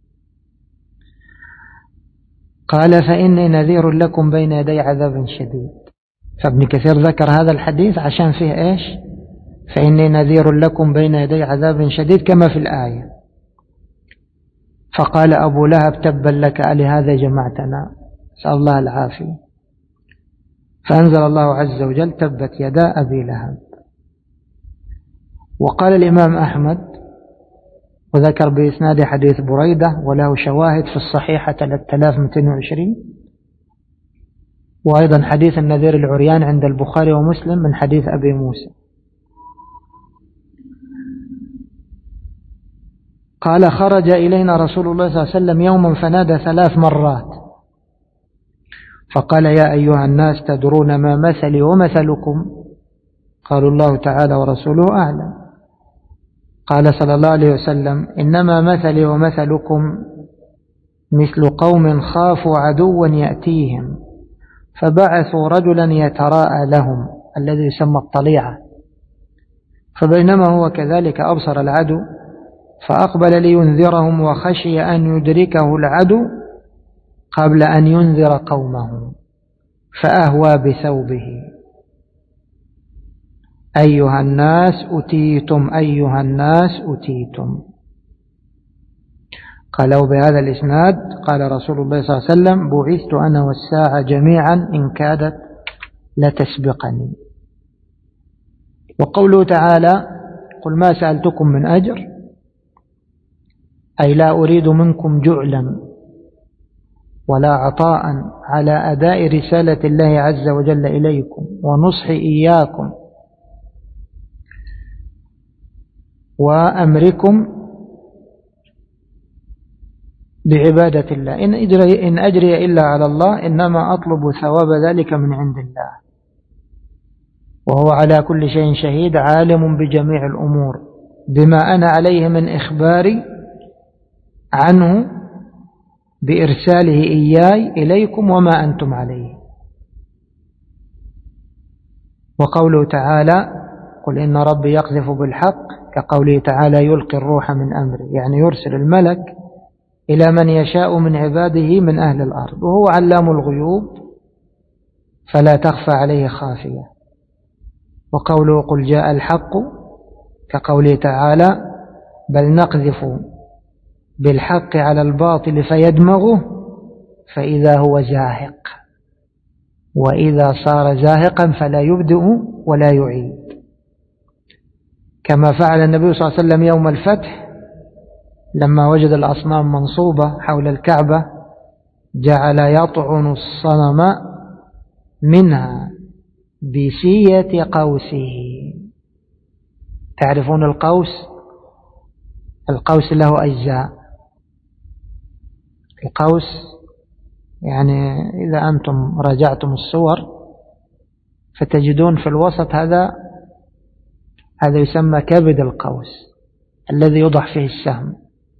A: قال فإني نذير لكم بين يدي عذاب شديد. فابن كثير ذكر هذا الحديث عشان فيه إيش؟ فإني نذير لكم بين يدي عذاب شديد كما في الآية. فقال أبو لهب تبا لك ألهذا جمعتنا، نسأل الله العافية. فأنزل الله عز وجل تبت يدا أبي لهب. وقال الإمام أحمد وذكر بإسناد حديث بريدة وله شواهد في الصحيحة ثلاثة آلاف ومئتين وعشرين، وأيضا حديث النذير العريان عند البخاري ومسلم من حديث أبي موسى. قال خرج إلينا رسول الله صلى الله عليه وسلم يوما فنادى ثلاث مرات فقال يا أيها الناس تدرون ما مثلي ومثلكم؟ قالوا الله تعالى ورسوله أعلم. قال صلى الله عليه وسلم إنما مثلي ومثلكم مثل قوم خافوا عدوا يأتيهم فبعثوا رجلا يتراءى لهم الذي يسمى الطليعة، فبينما هو كذلك أبصر العدو فأقبل لينذرهم وخشي أن يدركه العدو قبل أن ينذر قومه فأهوى بثوبه أيها الناس أتيتم أيها الناس أتيتم. قالوا بهذا الإسناد قال رسول الله صلى الله عليه وسلم بعثت أنا والساعة جميعا إن كادت لتسبقني. وقوله تعالى قل ما سألتكم من أجر أي لا أريد منكم جعلا ولا عطاء على أداء رسالة الله عز وجل إليكم ونصح إياكم وأمركم بعبادة الله، إن أجري, إن أجري إلا على الله إنما أطلب ثواب ذلك من عند الله وهو على كل شيء شهيد عالم بجميع الأمور بما أنا عليه من إخباري عنه بإرساله إياي إليكم وما أنتم عليه. وقوله تعالى قل إن ربي يقذف بالحق كقوله تعالى يلقي الروح من أمره، يعني يرسل الملك إلى من يشاء من عباده من أهل الأرض وهو علام الغيوب فلا تخفى عليه خافية. وقوله قل جاء الحق كقوله تعالى بل نقذف بالحق على الباطل فيدمغه فإذا هو زاهق وإذا صار زاهقا فلا يبدئ ولا يعيد، كما فعل النبي صلى الله عليه وسلم يوم الفتح لما وجد الأصنام منصوبة حول الكعبة جعل يطعن الصنم منها بسية قوسه. تعرفون القوس؟ القوس له أجزاء. القوس يعني إذا أنتم راجعتم الصور فتجدون في الوسط هذا هذا يسمى كبد القوس الذي يوضع فيه السهم،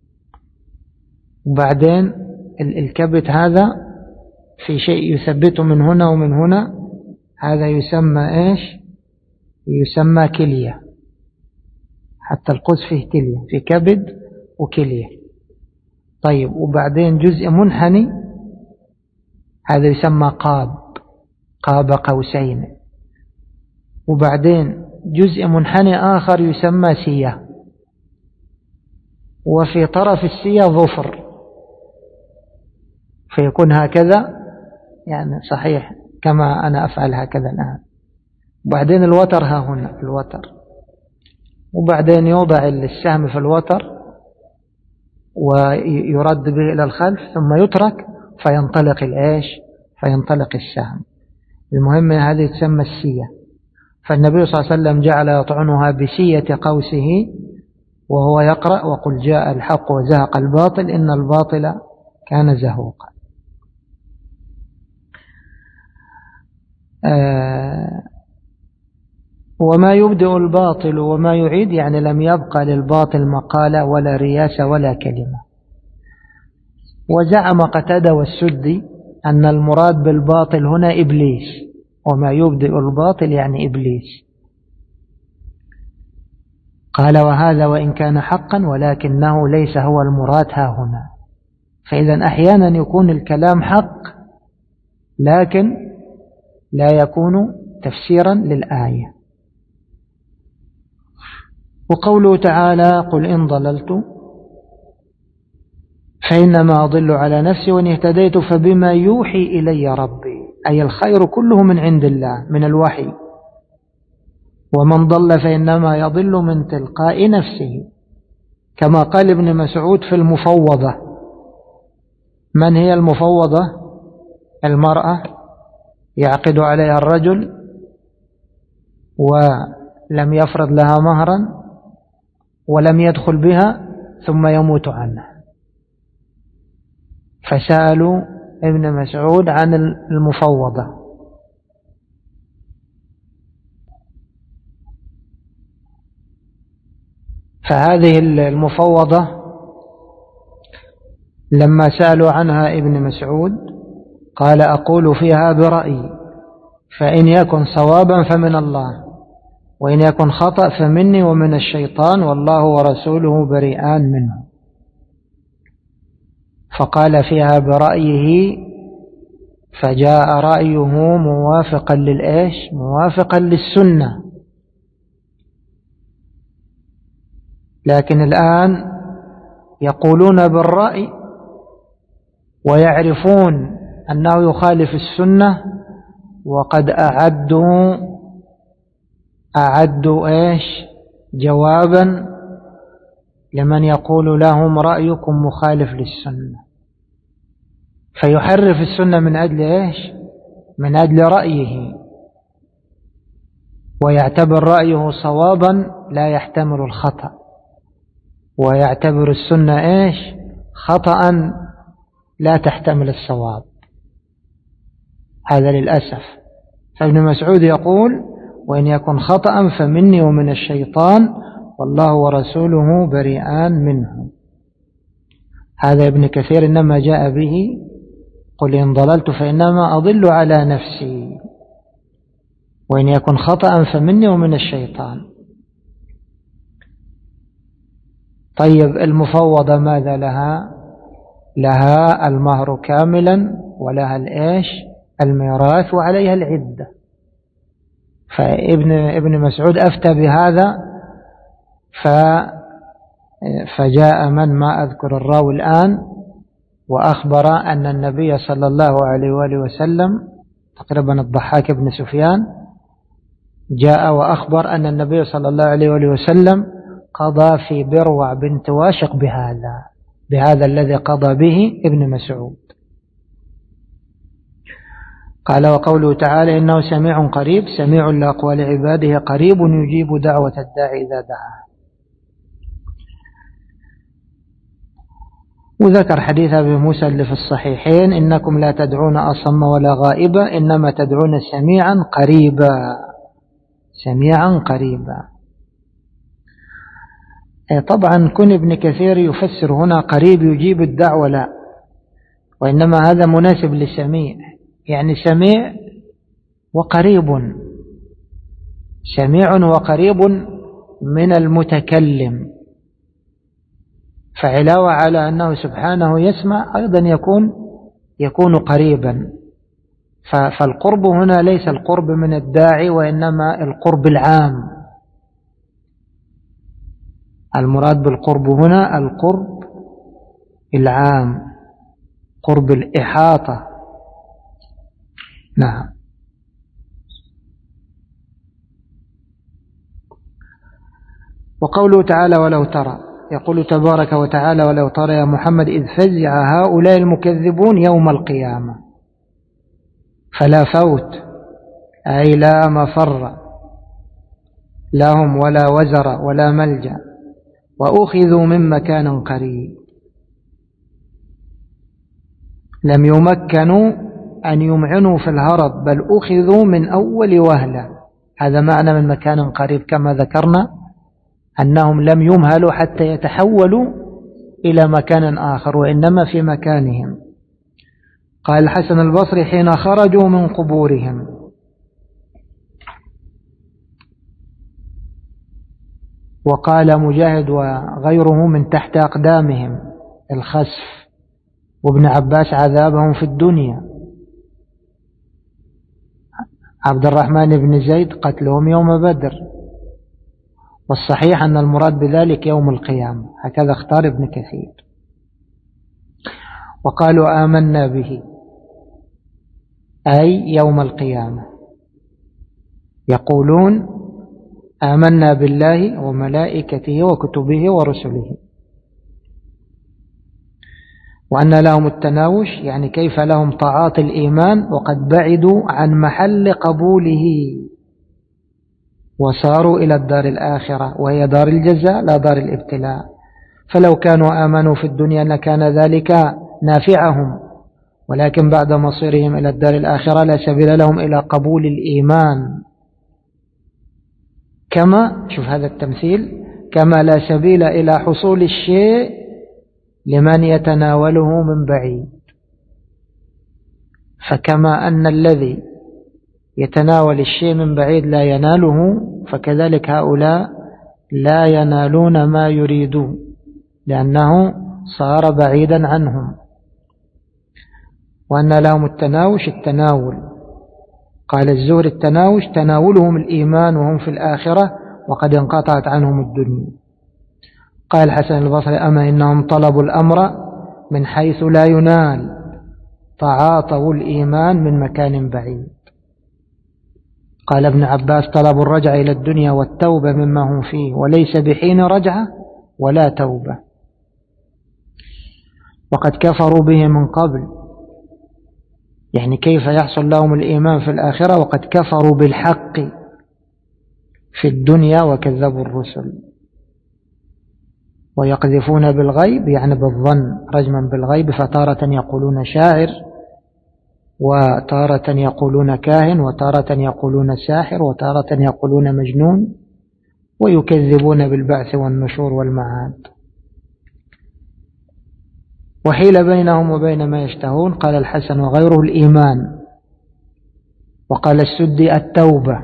A: وبعدين الكبد هذا في شيء يثبته من هنا ومن هنا، هذا يسمى إيش؟ يسمى كلية. حتى القوس فيه كلية، في كبد وكلية. طيب وبعدين جزء منحني هذا يسمى قاب، قاب قوسين، وبعدين جزء منحني آخر يسمى سية، وفي طرف السية ظفر، فيكون هكذا يعني صحيح كما أنا أفعل هكذا الآن. وبعدين الوتر ها هنا الوتر، وبعدين يوضع السهم في الوتر ويرد به إلى الخلف ثم يترك فينطلق الإيش؟ فينطلق السهم. المهم هذه تسمى السية. فالنبي صلى الله عليه وسلم جعل يطعنها بسية قوسه وهو يقرأ: وقل جاء الحق وزهق الباطل إن الباطل كان زهوقا. آه وما يبدئ الباطل وما يعيد، يعني لم يبقى للباطل مقالة ولا رياسة ولا كلمة. وزعم قتادة والسدي أن المراد بالباطل هنا إبليس، وما يبدئ الباطل يعني إبليس. قال: وهذا وإن كان حقا ولكنه ليس هو المراد ها هنا. فإذا أحيانا يكون الكلام حق لكن لا يكون تفسيرا للآية. وقوله تعالى: قل إن ضللت فإنما أضل على نفسي وإن اهتديت فبما يوحي إلي ربي، أي الخير كله من عند الله من الوحي، ومن ضل فإنما يضل من تلقاء نفسه، كما قال ابن مسعود في المفوضة. من هي المفوضة؟ المرأة يعقد عليها الرجل ولم يفرض لها مهرا ولم يدخل بها ثم يموت عنها، فسألوا ابن مسعود عن المفوضة. فهذه المفوضة لما سألوا عنها ابن مسعود قال: أقول فيها برأيي، فإن يكن صوابا فمن الله، وإن يكن خطأ فمني ومن الشيطان، والله ورسوله بريئان منه. فقال فيها برأيه، فجاء رأيه موافقا للإيش؟ موافقا للسنة. لكن الآن يقولون بالرأي ويعرفون أنه يخالف السنة، وقد أعدوا أعدوا إيش؟ جوابا لمن يقول لهم رأيكم مخالف للسنة، فيحرف السنة من أجل إيش؟ من أجل رأيه، ويعتبر رأيه صوابا لا يحتمل الخطأ، ويعتبر السنة إيش؟ خطأ لا تحتمل الصواب. هذا للأسف. فابن مسعود يقول: وإن يكن خطأ فمني ومن الشيطان، والله ورسوله بريئان منه. هذا ابن كثير إنما جاء به: قل إن ضللت فإنما أضل على نفسي، وإن يكن خطأ فمني ومن الشيطان. طيب المفوضة ماذا لها؟ لها المهر كاملا، ولها الإيش؟ الميراث، وعليها العدة. فابن ابن مسعود أفتى بهذا، فجاء من ما أذكر الراوي الآن وأخبر أن النبي صلى الله عليه وآله وسلم، تقريبا الضحاك بن سفيان، جاء وأخبر أن النبي صلى الله عليه وآله وسلم قضى في بروع بنت واشق بهذا بهذا الذي قضى به ابن مسعود. قال: وقوله تعالى: إنه سميع قريب، سميع لأقوال عباده قريب يجيب دعوة الداعي إذا دعاه. وذكر حديث أبي موسى اللي في الصحيحين: إنكم لا تدعون أصم ولا غائبا، إنما تدعون سميعا قريبا. سميعا قريبا. طبعا كن ابن كثير يفسر هنا قريب يجيب الدعوة، لا، وإنما هذا مناسب لسميع، يعني سميع وقريب، سميع وقريب من المتكلم. فعلاوة على أنه سبحانه يسمع أيضا يكون يكون قريبا. فالقرب هنا ليس القرب من الداعي، وإنما القرب العام. المراد بالقرب هنا القرب العام، قرب الإحاطة. نعم. وقوله تعالى: ولو ترى، يقول تبارك وتعالى: ولو ترى يا محمد إذ فزع هؤلاء المكذبون يوم القيامة، فلا فوت، أي لا مفر، لهم ولا وزر ولا ملجأ، وأخذوا من مكان قريب. لم يمكنوا أن يمعنوا في الهرب، بل أخذوا من أول وهلة. هذا معنى من مكان قريب، كما ذكرنا أنهم لم يمهلوا حتى يتحولوا إلى مكان آخر، وإنما في مكانهم. قال الحسن البصري: حين خرجوا من قبورهم. وقال مجاهد وغيره: من تحت أقدامهم، الخسف. وابن عباس: عذابهم في الدنيا. عبد الرحمن بن زيد: قتلهم يوم بدر. والصحيح أن المراد بذلك يوم القيامة، هكذا اختار ابن كثير. وقالوا: آمنا به، أي يوم القيامة. يقولون: آمنا بالله وملائكته وكتبه ورسله. وأن لهم التناوش، يعني كيف لهم طاعات الإيمان وقد بعدوا عن محل قبوله وصاروا إلى الدار الآخرة، وهي دار الجزاء لا دار الابتلاء. فلو كانوا آمنوا في الدنيا لكان ذلك نافعهم، ولكن بعد مصيرهم إلى الدار الآخرة لا سبيل لهم إلى قبول الإيمان. كما، شوف هذا التمثيل، كما لا سبيل إلى حصول الشيء لمن يتناوله من بعيد. فكما أن الذي يتناول الشيء من بعيد لا يناله، فكذلك هؤلاء لا ينالون ما يريدون، لأنه صار بعيدا عنهم. وأن لهم التناوش، التناول. قال الزهري: التناوش تناولهم الإيمان وهم في الآخرة وقد انقطعت عنهم الدنيا. قال الحسن البصري: أما إنهم طلبوا الأمر من حيث لا ينال، تعاطوا الإيمان من مكان بعيد. قال ابن عباس: طلبوا الرجع إلى الدنيا والتوبة مما هم فيه، وليس بحين رجعة ولا توبة. وقد كفروا به من قبل، يعني كيف يحصل لهم الإيمان في الآخرة وقد كفروا بالحق في الدنيا وكذبوا الرسل. ويقذفون بالغيب، يعني بالظن، رجما بالغيب، فتارة يقولون شاعر، وتارة يقولون كاهن، وتارة يقولون ساحر، وتارة يقولون مجنون، ويكذبون بالبعث والنشور والمعاد. وحيل بينهم وبين ما يشتهون. قال الحسن وغيره: الإيمان. وقال السدي: التوبة.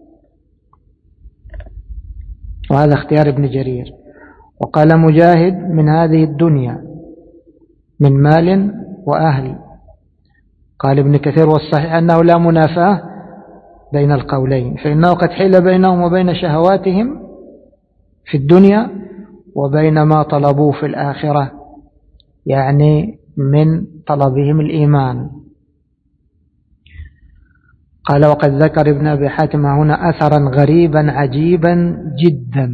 A: وهذا اختيار ابن جرير. وقال مجاهد: من هذه الدنيا، من مال وأهل. قال ابن كثير: والصحيح أنه لا منافاة بين القولين، فإنه قد حيل بينهم وبين شهواتهم في الدنيا وبين ما طلبوه في الآخرة، يعني من طلبهم الإيمان. قال: وقد ذكر ابن أبي حاتم هنا أثرا غريبا عجيبا جدا.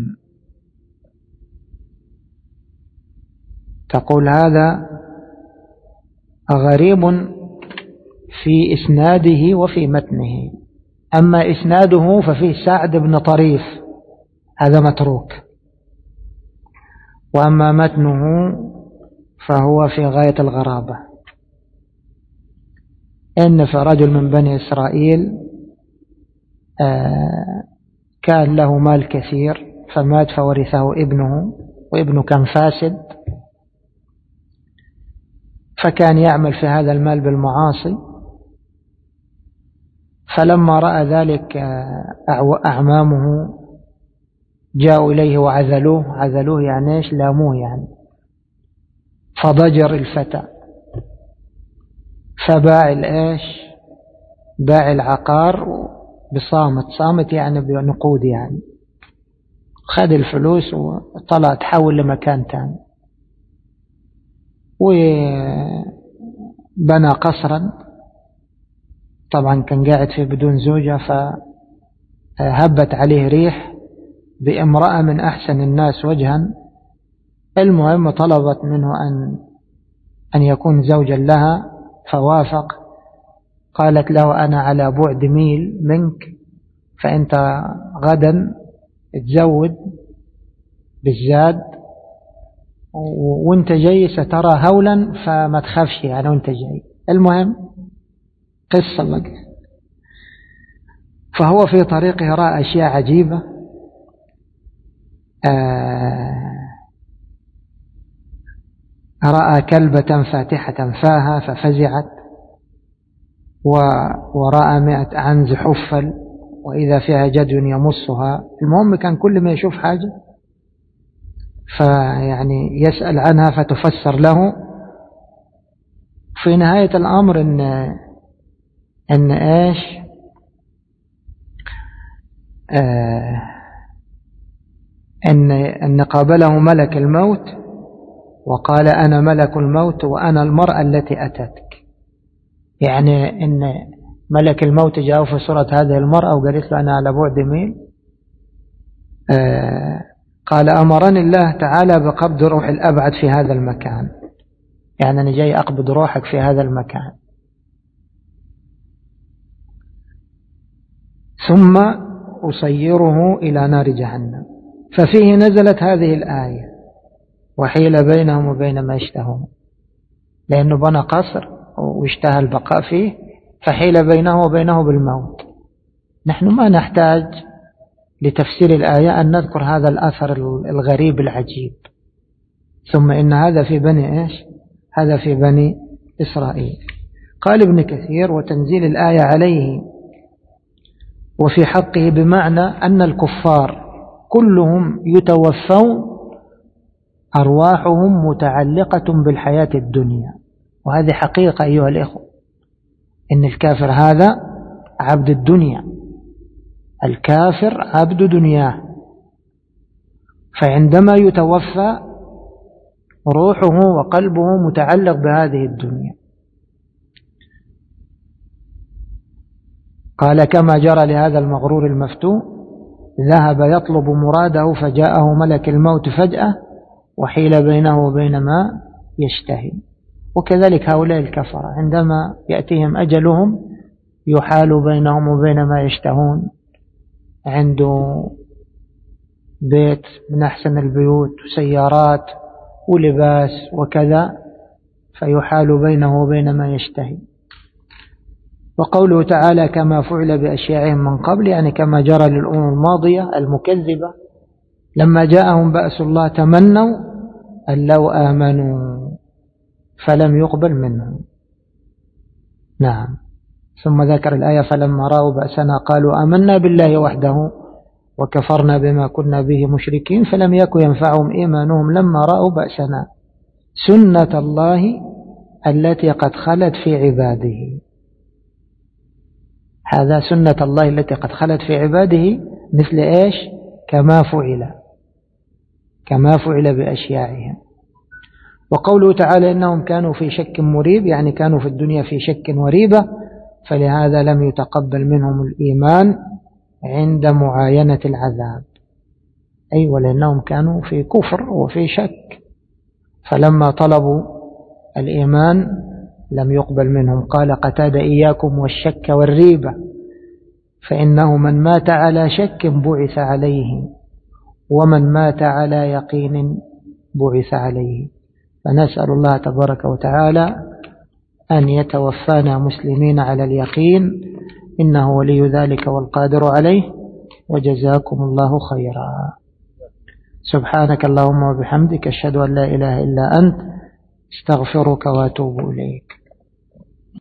A: تقول: هذا غريب في إسناده وفي متنه. أما إسناده ففيه سعد بن طريف، هذا متروك. وأما متنه فهو في غاية الغرابة. إن في رجل من بني إسرائيل كان له مال كثير، فمات فورثه ابنه، وابنه كان فاسد، فكان يعمل في هذا المال بالمعاصي. فلما رأى ذلك أعمامه جاءوا إليه وعذلوه. عذلوه يعني إيش؟ لاموه يعني. فضجر الفتى، فباع الإيش؟ باع العقار بصامت. صامت يعني بنقود، يعني خذ الفلوس وطلع تحول لمكان تاني، وبنى قصرا. طبعا كان قاعد فيه بدون زوجة، فهبت عليه ريح بامرأة من أحسن الناس وجها. المهم طلبت منه أن أن يكون زوجا لها، فوافق. قالت له: أنا على بعد ميل منك، فأنت غدا تزود بالزاد، وانت جاي سترى هولا فما تخافش يعني وانت جاي. المهم قصة لك. فهو في طريقه رأى أشياء عجيبة. آه رأى كلبة فاتحة فاها ففزعت، ورأى مئة عنز حفل وإذا فيها جد يمصها. المهم كان كل ما يشوف حاجة فيعني يسأل عنها فتفسر له. في نهاية الأمر إن إن إيش آه إن إن قابله ملك الموت وقال أنا ملك الموت وأنا المرأة التي أتتك. يعني إن ملك الموت جاء في صورة هذه المرأة وقالت له أنا على بعد ميل. آه قال أمرني الله تعالى بقبض روح الأبعد في هذا المكان، يعني أنا جاي أقبض روحك في هذا المكان. ثم أصيره إلى نار جهنم. ففيه نزلت هذه الآية وحيل بينهم وبين ما يشتهون، لأنه بنى قصر واشتهى البقاء فيه فحيل بينه وبينه بالموت. نحن ما نحتاج لتفسير الآية أن نذكر هذا الأثر الغريب العجيب. ثم إن هذا في بني إيش؟ هذا في بني إسرائيل. قال ابن كثير وتنزيل الآية عليه وفي حقه بمعنى أن الكفار كلهم يتوفون أرواحهم متعلقة بالحياة الدنيا، وهذه حقيقة أيها الإخوة. إن الكافر هذا عبد الدنيا، الكافر عبد دنياه، فعندما يتوفى روحه وقلبه متعلق بهذه الدنيا. قال كما جرى لهذا المغرور المفتون ذهب يطلب مراده فجاءه ملك الموت فجأة وحيل بينه وبين ما يشتهي. وكذلك هؤلاء الكفرة عندما يأتيهم أجلهم يحال بينهم وبين ما يشتهون. عنده بيت من أحسن البيوت وسيارات ولباس وكذا، فيحال بينه وبين ما يشتهي. وقوله تعالى كما فعل بأشياعهم من قبل، يعني كما جرى للأمم الماضية المكذبة لما جاءهم بأس الله تمنوا أن لو آمنوا فلم يقبل منهم. نعم. ثم ذكر الآية فلما رأوا بأسنا قالوا آمنا بالله وحده وكفرنا بما كنا به مشركين فلم يكن ينفعهم إيمانهم لما رأوا بأسنا سنة الله التي قد خلت في عباده. هذا سنة الله التي قد خلت في عباده مثل إيش؟ كما فعل كما فعل بأشياعهم. وقوله تعالى إنهم كانوا في شك مريب، يعني كانوا في الدنيا في شك وريبة، فلهذا لم يتقبل منهم الإيمان عند معاينة العذاب. أي أيوة ولأنهم كانوا في كفر وفي شك، فلما طلبوا الإيمان لم يقبل منهم. قال قتادة إياكم والشك والريبة فإنه من مات على شك بعث عليه ومن مات على يقين بعث عليه. فنسأل الله تبارك وتعالى أن يتوفانا مسلمين على اليقين، إنه ولي ذلك والقادر عليه. وجزاكم الله خيرا. سبحانك اللهم وبحمدك أشهد أن لا إله إلا أنت استغفرك واتوب إليك.